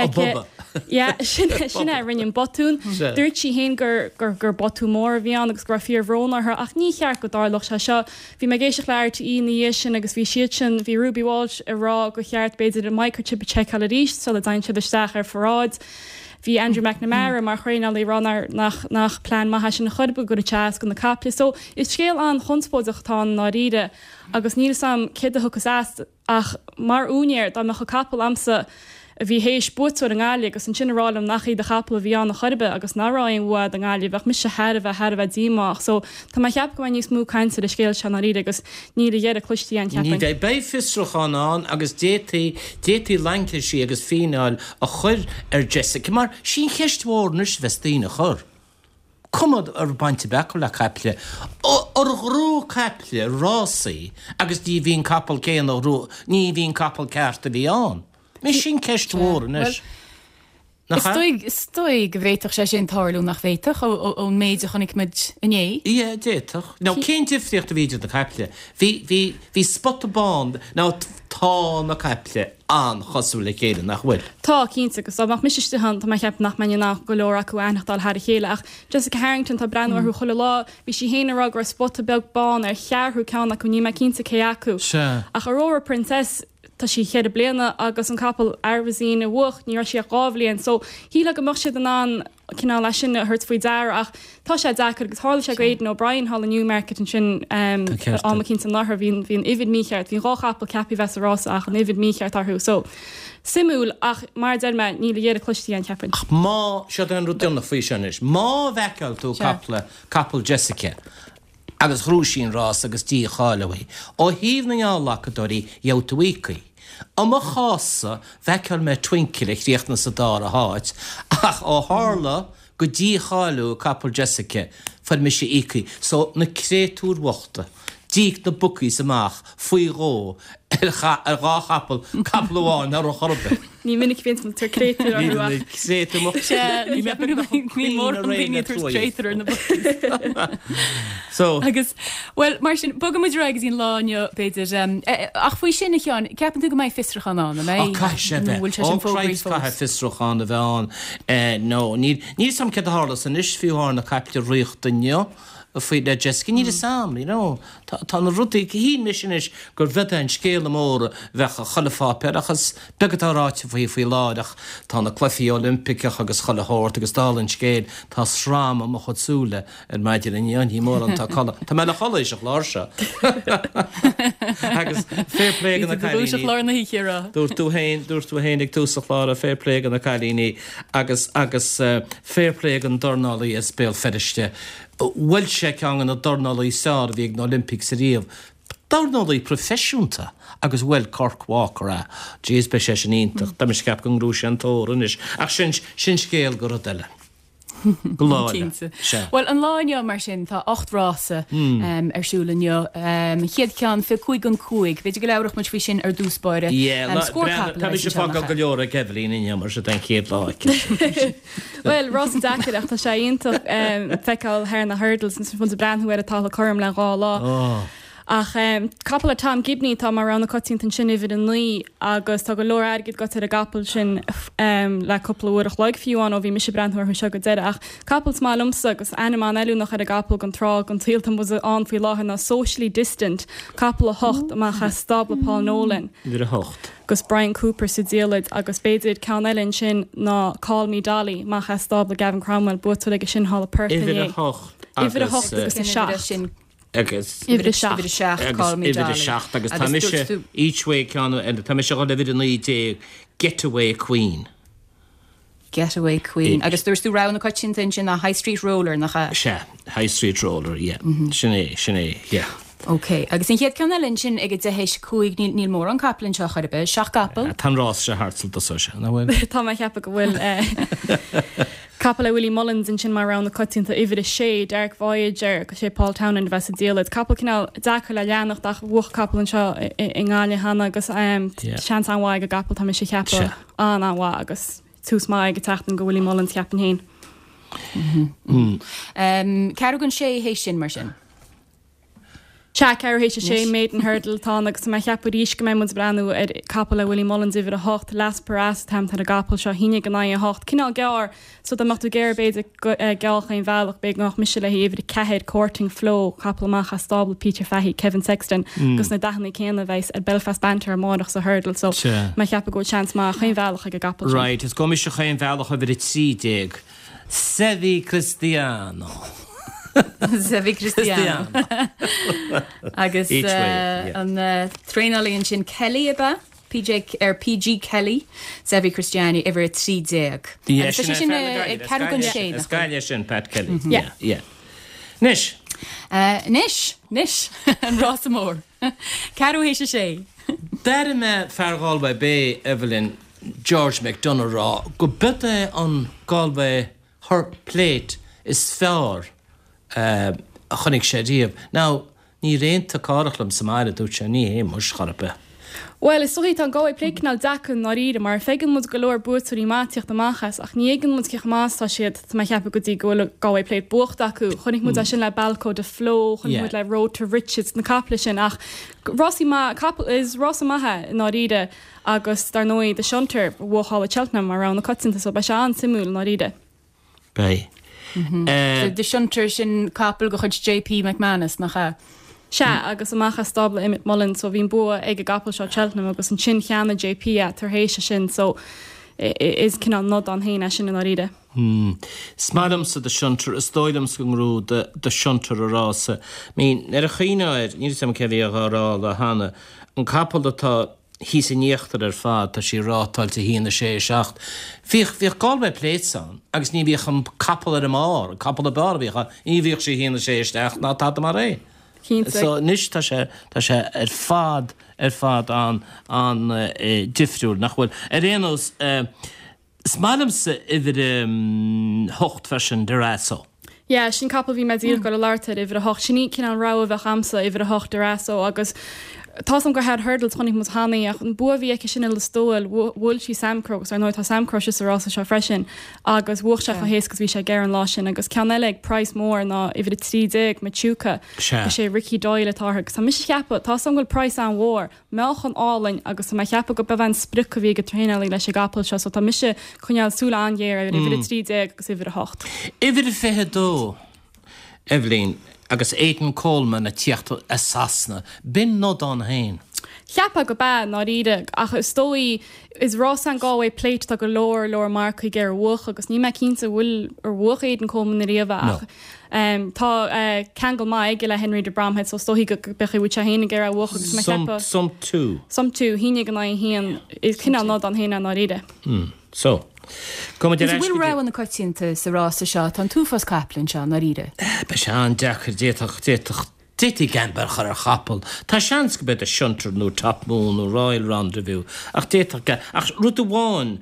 Sin a rinne botún, dúirt si hén gur botú mór bhí an agus gur fíor bhrónar ach ní cheart go dálach se seo. Bhí me géisi leir í na sin agus bhí siad sin bhí Ruby Walsh a rá go cheart beidir a microchip a check a ríist so le dain siad isteach ar forráid. Bhí Andrew McNamara mar chréin alí runnar nach plán maithe sin na chudbu go a teas go na capla. So is scéal an chunspóideachtá ná ríide agus níl sam cid a thugus as ach mar únéir dá mecha capal amsa a bhí hééis búú an gáile agus an sinrálam nach de chapla bhí an na chorbe agus náráin bhd an gáile bheith mis se headh díach, so tá mai cheap gohain níos mú caiinte de scéil se na rí agus ní a dhéad a cluistí an ceap. Ní é bé fistrachanán agus détaí leinte sí agus fiáil a chur ar Jessica mar sin cheisthórnis vestína chur. Cumad ar bainte beú le capla ar grú capla rásaí agus dí bhíon capal céan ó ní bhíon capal ceart a bhí an. Mis sin ceisthór is. Stoi go bhréiteach sé sin táirú nach bhéiteach ó méidir chunig mid iné? Ié, déiteach. Ná cén tifriocht a víidir na capla. Bhí spot a band ná tá na capla an chosú le chéile nach bhfuil. Tá cínta agus amach misiste han tá cheap nach meine nach go leir acu einachtáil haar chéile ach Jessica Harrington tá breanú chola lá, bhí si héanará gur spot a beg ban ar chearthú ceanna chu ní me cínta cé acu. Ach Aurora Princess tá sí chéad bliana agus an capal arbhasín a bhuach ní si a gábhlíonn, so híla go mar siad an cinná lei sin a thuirt faoi deir ach tá sé dechar agus hála sé gréad nó Brian Hall a Newmarket an sin amachcinn an nachth hín ihid mícheart, hín ráchapal cepi bheits arás ach an ihid mícheart arthú, so simúil ach mar deir me ní le dhéad a cluistí an ceapan. Ach má sead an rúteanna faoi sin is, má bheiceil tú capal Jessica agus hrúsín rás agus tí cháilehí ó híomh na álachadorí joutuícaí. Am a chása bheiceil me twinkeileach riachna sa dá a háit ach ó hála go dtí cháilú capal Jessica far mi sé icaí, so na créatúr wachta díic na bucís amach faoi ró ráchapel capháin ar chorbe. Ní minic vin turcréú So agus well mar sin bog mu agus ín láine beidir ach faoi sinna cheán ceapan tú go maiid fistrachan an mé fistrachan a bheán nó ní sam ce hála san is fiúhar na capte riocht danne a faoi de jesci ní sam tá na rutaí hí mission is gur bheit an scéal mór bheitcha cholafápe achas begadtáráte faoi láideach tá na clufií Olympicach agus cholathir agus dálann scéad tá srám am chudsúla ar maididir in hí mór an tá Tá me chola is láse agus fairplé an lá na híra dúir tú hénig túsa lá a fairplé an na cailíní agus fairplé an dornálaí a spéal ferrichte. Bhfuil sé ceangan na dornálaí sáir bhíag na Olympic sa riamh. Dornálaí profisiúnta agus bhfuil corchácar a díos be sé sin ítach, Tá mis ceap go grú sé an tóran is ach sin scéal go deile. Well an láine mar sin tá 8 rása arsúlanne chiad cean fi chuig an cuaig, beidir go leirech mar fi sin ar dúspáire Tá sé fá go leor a Gevelín in mar se den chéad lá. Well Ross an daach tá sé ionintach feáil hair na hurdles san fun a brandú ar a tal chum le gá lá. Ach couple of Tom Gibney tá mar ran na cotín an sin vid an lí agus tá go leir agad go a gapel sin le couple uach leig fiúán ó bhí mis brandhuiir se go deire ach couples má lumsa agus animán eú nach a gapel an trá an tiltam was an fao láhan na socially distant couple of hocht amach a stable Paul Nolan. Idir a hocht. Gus Brian Cooper sa díalaid agus béidir Caunellin sin ná Call Me Dolly má a stable Gavin Cromwell butú le sin hall per. Idir a hocht. Idir a hocht agus a sin. Agus Idir seach agus tá each way ceanú and tá se go levid an lí Getaway Queen. Getaway Queen. Agus dúirú ra na cotin sin na High Street Roller nach Se High Street Roller, sinné, yeah. Ok, agus in chéad Caunellin sin ag de hééis cuaig níl mór an caplan seo chuirbe, seach capel? Tá rás se hartsalta so se. Tá mai cheappa go bhfuil Couple Willie Mullins in sin mar round the cutting to Ivid a Shea, Derek Voyager, go sé Paul Town and Vesa Dealid. Couple canal dacha le leannach dach wuch couple an seo in gáile hana agus chans an waig a gapel tam sé cheappa an wa agus tús mai go tachten go Willie Mullins cheapan héin. Ceargan sé hééis sin mar sin. Jack Harris sé méid an hurdle tá agus mai cheappa ríis go mé mu brenn ar couple Willie Mullins idir a hocht las perras tam a gapel seo híine gan a hocht cinál gear so dat machtú géir beidir geach ein bhealach be nach mis le idir cehéid Courting Flow couple amach a stable Peter Fahey Kevin Sexton gus na dana céanna bheits ar Belfast banter mádach sa hurdle so mai cheappa go chance má chain bhealach a gapel. Right, is go mis se chain bhealach a bit sídig. Sevi Cristiano. Sevi Cristiano. Agus an trénalíonn sin Kelly ba PG Kelly Sevi Cristiano iwwer 30. sin ceargan sé. Scaile sin Pat Kelly. Nis an rás mór. Cearú hééis sé. Dar me fergáilba bé Evelyn George McDonough rá go bute an gáilba her plate is fearr a chunig sé díobh. Now, ní rénta cárachlam sa maire dút sé ní hé mar scharpe. Well, is soí an gáid pléicnal dachan na ríide mar fegan mu go leir bútarí mátíocht amachchas ach nígan mu ceach mátá siad tá cheappa gotí ggóla gáid pléit bucht acu chunig mu sin le Balco de Flow chunig mu le Road to Riches na capla sin ach Rossí is Ross maithe na ríide agus dar nóí de Shunter bhá Cheltenham mar ran na cotinta so ba se an simú na ríide. Bei. De Shunter sin capel go chud JP McManus nach Se agus amach stable Emmett Mullins so bhín bua ag gapel seo Cheltenham agus an sin cheanna JP a tarhéise sin so is cin an nod an héine sin in ríide. Smadam sa de Shunter is dóidam gongrú de Shunter a rása. Mín er a chiáid ní sam ceí a rá le hana an capel atá hí sin níochttar fad tá sí rátáilte hína sé seach. Bhíh gáilbe pléitsan agus ní bhíoch an capel ar mar capel a bar bhícha ní bhíoh sé hína sé isteach ná tá mar ré. So níos tá sé ar fad an difriúr nach bhfuil réanús smaidam sa idir hocht fesin de rásó. Ja, sin capal bhí me díal go láirta idir a hocht sinní cin an rá a bheith amsa idir a hocht arásó agus tá an go head hurdles chunig mu hánaí ach an bu bhí ag sinna le stóil bhfuil sí samcrogus ar nóid tá samcrois arás seo freisin agus bhuaach se a héasgus bhí sé g an lá sin agus cean eile ag price mór ná idir trídéag me túúca sé Ricky Doyle táthgus Tá mis cheappa tá an bhfuil price an mhór mechan álainn agus tá cheappa go bheith spruc go bhí go trénaí leis sé gapal se so tá mis chuneal súla angéir ar idir trídéag agus idir a hocht. Idir fethe dó Evelyn agus Aidan Coleman a tíocht a sasna bin nó an hain. Cheappa go bad ná ide ach stóí is rás an gáhé pléit a go leir marca gur bhuach agus ní me cínta bhfuil ar bhuach Aidan Coleman na riamh tá Kangol mai go le Henry de Bramhead so stóí go becha bhúte héna gur a bhuach agus me cheappa Some tú híine go na hían is cinál ná an héna ná ide. So bhfuil ra an na coitiínta sa rása seo an túfas caplann se na ide. Be se an dechar déach Tití gambar chu ar chapel. Tá seans go bit a siuntar nó tapmún nó Royal Rendezvous ach déach ach rud bháin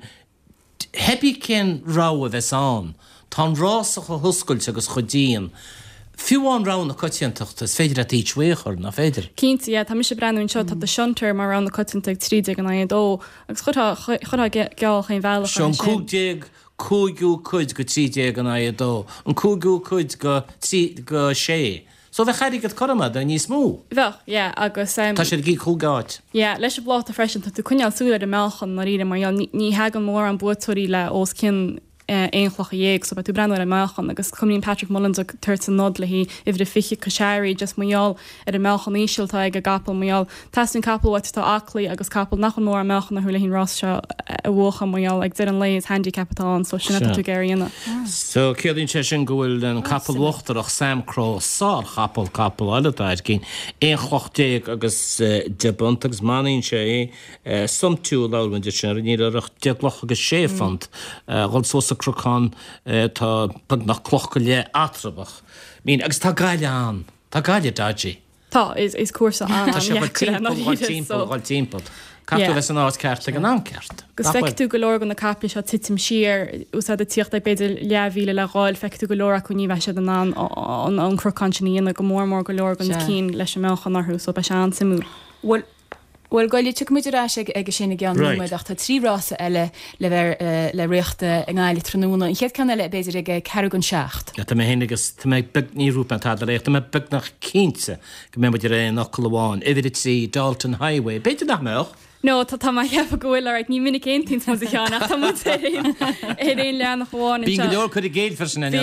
hebí cin rá a bheits an tá rásach a thuscailt agus chodíon. Fiúháin rán na coitiantachta is féidir a tíhhéchar na féidir. Cínta tá mis sé brenn seo tá siuntar mar ran na coitianta tríide an dó agus chudá geall chéin bhealach. Sean cúdéag cúgiú chuid go trídéag an dó an cúgiú chuid go sé. So bheith chairí go chomad a níos mú? Bheith, agus Tá sé gí cúgáit? Leis blá a freisin tú chuineal súla a mechan na ide mar ní hagan mór an buúirí le os cin éonchloch a dhéag, so tú brenn a mechan agus cumín Patrick Mullins a tuirt an nod le hí ifir de fiche coséirí just maiall ar a mechan íisiiltá ag a gapal maiall tasún capalhaid tá aclaí agus capal nach an mór a mechan na thula hín Ross seo a bhcha maiall ag d an lei is handicapán so sinna tú géiríanana. So céadín sé sin gohfuil an capalhachtarach Sam Cross sá capal eiletáid cín éonchlochtéag agus debunt agus manín sé sumtú láhain de sin ní arach deagloch agus séfant gáil sósa crocán tá nach cloch go le atrabach. Mín agus tá gaiile an, tá gaiile dáidí. Tá is cuasa an. Tá sé timppel timppel. Capú leis an áit ceart ag an anceart. Gus feicú go leir an na capla seo titim siar ús a tíocht beidir leabhíle le gáil feicú go leir chu ní bheise an crocán sinna go mór go leir an cín leis mechan arthú so be se an simú. Well goile tu muidirrá ag sinna gan ach tá trírása eile le bhar le riachta an gáile tróna in chéad can eile beidir ag cegann seacht. Tá mé hénagus tá mé big níúpa tá récht mé big nach 15 go mé muidir ré nach Colháin idir sí Dalton Highway. Beidir nach meach? No, tá mai hefa gohfuil ag ní minic éontín san sa cheánach tá mu é réon leannach bháin. Bí go leor chud a géad fer san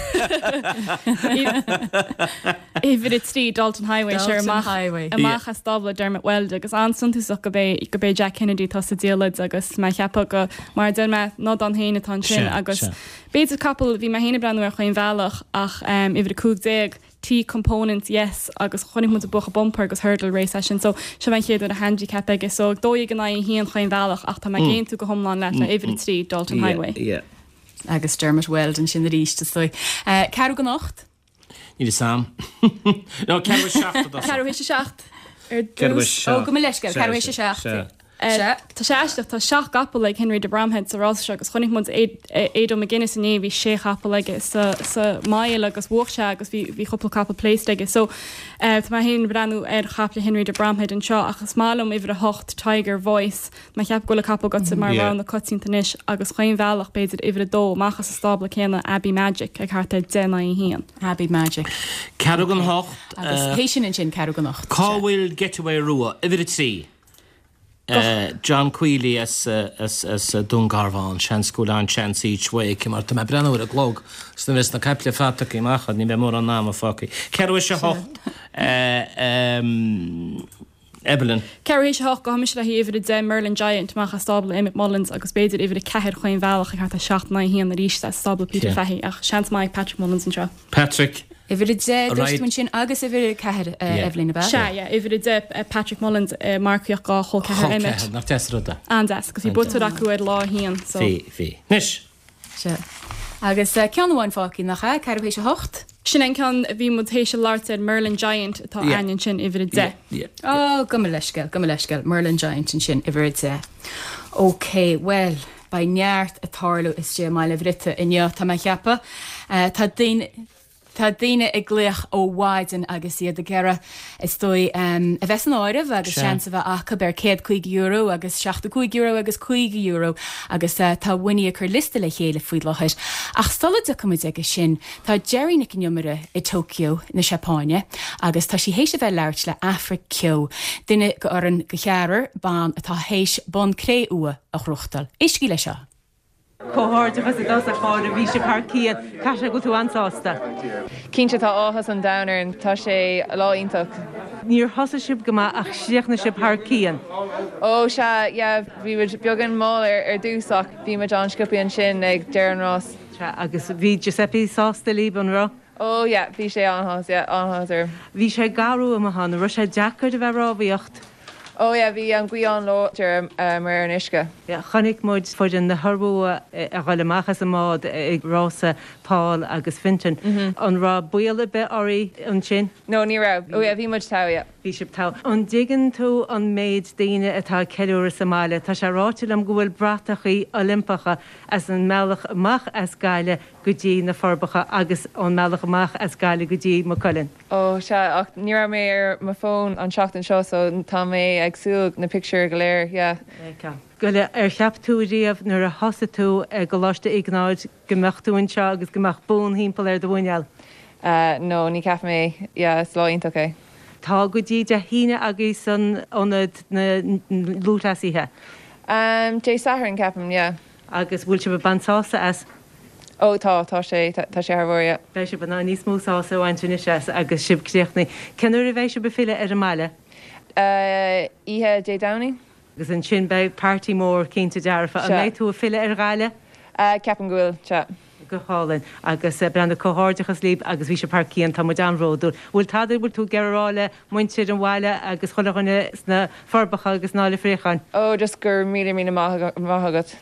Ifir trí Dalton Highway sé amachchas stabla Dermot Weld agus ansuntasach go bé Jack Kennedy tá sa déalaid agus mai cheappa go mar den me ná an héine tá sin agus béidir capal bhí me héine brenn ar chuin bhealach ach ifir cúgdéag T-components, yes, agus chonig mu a bucha bumper agus hurdle race session, so se bhain chéad a handicap aige, so dói gan na híon chuin bhealach ach tá me géint tú go homláin le na Everett Street, Dalton Highway. Agus Dermot Weld an sin ríiste stoi. Ceú go nacht? Ní sam. No, ceú seacht. Ceú seacht. Ó, go me leisgeil, ceú seacht. Tá séisteach tá seach gapal le Henry de Bramhead sa rás agus chonig mu éadú me Guinness in éhí sé chapal aige sa mail agus bhse agus bhí chopla capal pléist aige, so tá mai hén brenn ar chapla Henry de Bramhead an seo agus málum idir a hocht Tiger Voice me cheap gola capal go sa mar ran na cotíntanis agus chuin bhealach beidir idir dó machchas sa stabla chéna Abbey Magic ag harta déna í hían. Abbey Magic. Ceú an hocht agus héisian in sin ceú go nacht. Cáhfuil getaway rua idir trí. John Quealy as Dungarvan, Chanscoolán, Chance each way, came out to my brenn a glog. So there's na capla fata came out, ni be mór an náma faki. Ceú se hocht Evelyn. Ceir se hoch go hamis le híomh de Merlin Giant mácha stabla Emmett Mullins agus beidir idir a ceir chuin bhealach a seach na hían na ríiste stabla Peter Fahey ach seans mai Patrick Mullins an seo. Patrick. Ifir dé sin agus ifir ceir Evelyn a Se, ifir de Patrick Mullins marcíoch gá chol ceir Emmett. Nach tesruda. Andas, gus í butú acu ar lá hían. Fí. Nis. Se. Agus ceanháin fácí nach ceir se hocht? Sin an can bhí mutéisi láirte Merlin Giant tá aion sin ifir de. Ó, go leisceil, Merlin Giant sin ifir de. OK, well, ba neart a tarlú is sé meile bhrite inne tá me cheappa. Tá Tá daine ag gléoch ó bháidin agus iad a gera is dói a bheits an áirih agus seansa bheith acha ber €100 agus €65 agus €50 agus tá bhaine chur lista le chéile faoid láthir. Ach stolad a cumid ag sin tá Jerry na ciniumara i Tokyo na Sepáine agus tá si hééis a bheith leirt le Africa duine go oran go chearar ban atá hééis bon cré ua a chruchtal. Iscí lei seo. Cóthirteachas i dos a cháir a bhí sé parcíad caiise go tú ansásta. Cínte tá áthas an downar tá sé láíntaach. Níor thosa sib go ach siachna sib parcían. Ó se bhí beaggan má ar dúsach bhí me John Scopian sin ag Darren Ross. Agus bhí Giuseppe sásta líban ra? Ó bhí sé anhasar. Bhí sé garú am hána ru sé Jackar de bheith rábhíocht. Ó bhí an gcuán láir mar an isce. Chanig muid foiidir na thbua a ghaileachchas a mád ag rása Paul agus Fintan an rá buile be orí an sin? No ní rah ó bhí muid tá. Bhí sib tá. An digan tú an méid daine atá ceúir Somália, tá sé rátil am gohfuil bratachaí Olympacha as an meach amach as gaile go dtí na forbacha agus an meach amach as gaile go dtí mo Cullen. Ó se ach ní mé ar má fón an seachtain seo so tá mé agsúg na picture go léir, Goile ar cheap tú riamh nuair a thosa tú go láiste ignáid gomechtúin seo agus gomeach bún hímpel ar do bhaineal. No, ní ceaf mé, is láíntaché. Tá go dtí de híine agus san ónad na lútasíthe. Dé sathar an ceapam, agus bhfuil se be bansása as? Ó tá sé arbhór. Bheith se banna níos músása bhaintúne se agus sibcréochnaí. Cenúir a bheith se befiile ar a meile? Ihe J Downey? Agus an sin be party mór cínta dearfa a méid tú a fiile ar gaile? Ceapan gohfuil se. Go hálainn agus brenda cóthirteachas líb agus bhí sé parcíon tá damróú. Bhfuil tadidir bhfuil tú geráile muinteir an bhile agus chulaganna na forbacha agus nála fréchan. Ó just gur mí maithagat.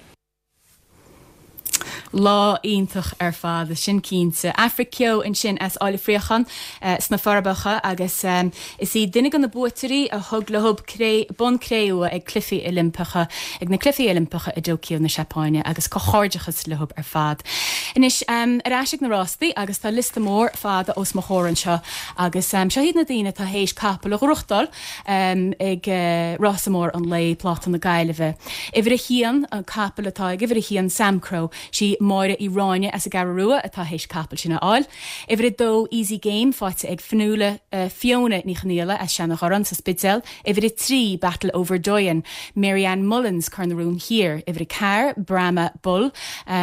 Lá ionintach ar fád sin cínta. Africa in sin as áilefriochan sna forbacha agus is í duine an na buatarí a thug le hub boncréú ag clufií Olympacha ag na clufií Olympacha i Tokyo na Sepáine agus cóthirteachas le hub ar fad. Inis aráisiigh na rástaí agus tá lista mór fada os mo chórann seo agus se híad na daine tá hééis capal a ruchtdal ag rásamór an lei plátan na gaiileh. Ifir a hían an capal atá ifir a hían Samcro sí máire í ráine as a garúa atá hééis capal sinna áil. Ifir a dó easy game fáte ag fnúla Fiona ní chaníala as seanna choran sa Spitzel. Ifir a trí battle over Doyen, Marianne Mullins chun room here. Ifir a car Brahma Bull,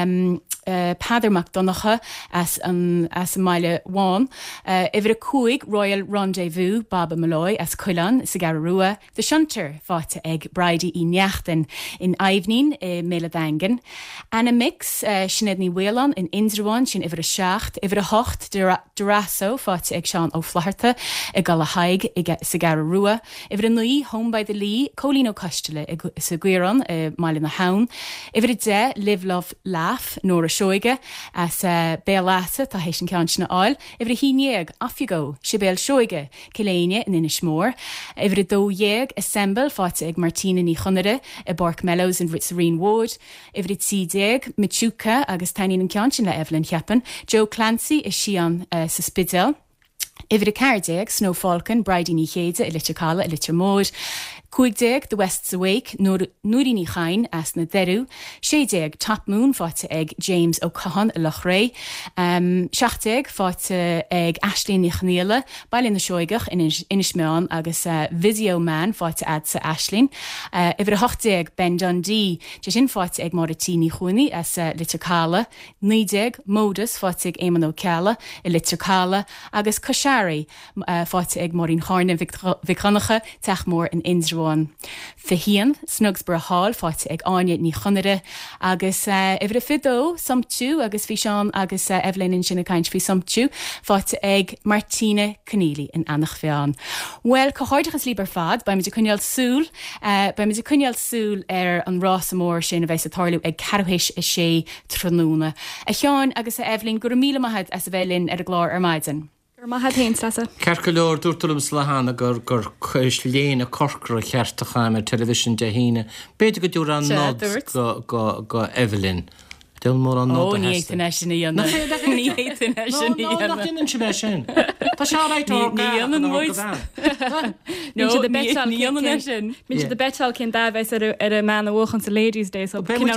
Padar McDonagha as Maile Wan. Ifir a cuaig Royal Rendezvous Baba Malloy as Cuilan sa garúa. The Shunter fáte ag Bridie í neachtain in Aivnín méle dangan. Anna Mix sinad ní Wélan in Indrawan sin ifir a seacht, ifir a hocht Durasso fáte ag Seán ó Flaharta ag gal a haig ag sa garúa. Ifir a nuí Home by the Lee Colleen O'Costele sa Guiron Maile na Haun. Ifir a de Live Love Laugh Nora Shoige as Béalasa tá hééis an cean sinna áil. Ifir a hínéag Affigo Sibéal Shoige Ciléine in Inismór. Ifir a dóhéag Assemble fáte ag Martina ní Chunere i Bork Mellows in Ritzarine Ward. Ifir a tídéag Michuka agus taín an cean sin le Evelyn Chiapan. Joe Clancy is sian sa Spidzel. Ifir a cardéag Snow Falcon Bridie ní chéide i litir chala i litir mór. Cuigdéag The West's Awake Núri ní chain as na deru. Sédéag Top Moon fáte ag James O'Cahan i Loch Ray. Seachtéag fáte ag Ashley ní chaníala bailin na seoigech in Inismeán agus Video Man fáte ad sa Ashlyn. Ifir a hochtdéag Ben Dundee de sin fáte ag Marití ní chuini as litir chala. Nídéag Modus fáte ag Éman O'Cala i litir chala agus Coshari fáte ag Maureen Harnan Vicanacha teachmór in Innsbruck. Fihían Snugsborough Hall fáte ag Anya ní Chunere agus ifir a fidó samtú agus bhí seán agus Evelyn in sinna caint fhí samtú fáte ag Martina Conneely in Annach Feán. Well, cóthirteachas líbar fad, ba meidir cúneal súl ar an rásamór sin a bheits a tarlú ag carhéis is sé tróna. A cheán agus Evelyn gur míle maithad as a bhelinn ar a glár ar maidin. Ceir go leor dúirtulm slahanana gur chuis léana corcra cheartachaim ar television de híine. Beidir go dúr an nád go Evelyn Dil mór an Ó ní éitina sin íana ní éitina sin sin sin. Tá se sin. Min de betal cin dahheits ar a man bhchan sa Ladies Day so Well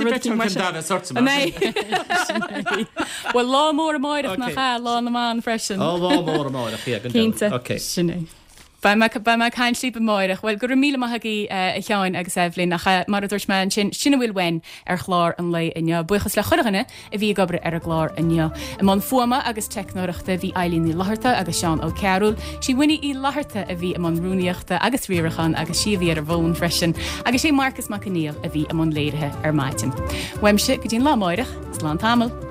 lá mór maidirach nach cha lá na man freisin. Ó lá mór máide sinné. Ba me caiin slípa máireach, bhfuil gur míle maithaí a teáin agus éhlín nach mar dúirs me sinna bhfuil wein ar chlár an lei inne buchas le chuganna a bhí gobre ar a glár inne. I man fuama agus technoireachta bhí eilíní láharta agus Seán ó Carúil, si winine í láharta a bhí am an rúneoachta agus riirichan agus siomhí ar a bhin freisin, agus sé Marcus Macaníal a bhí am an léirithe ar maitin. Weimse go dtín lá máireach, slán tamil.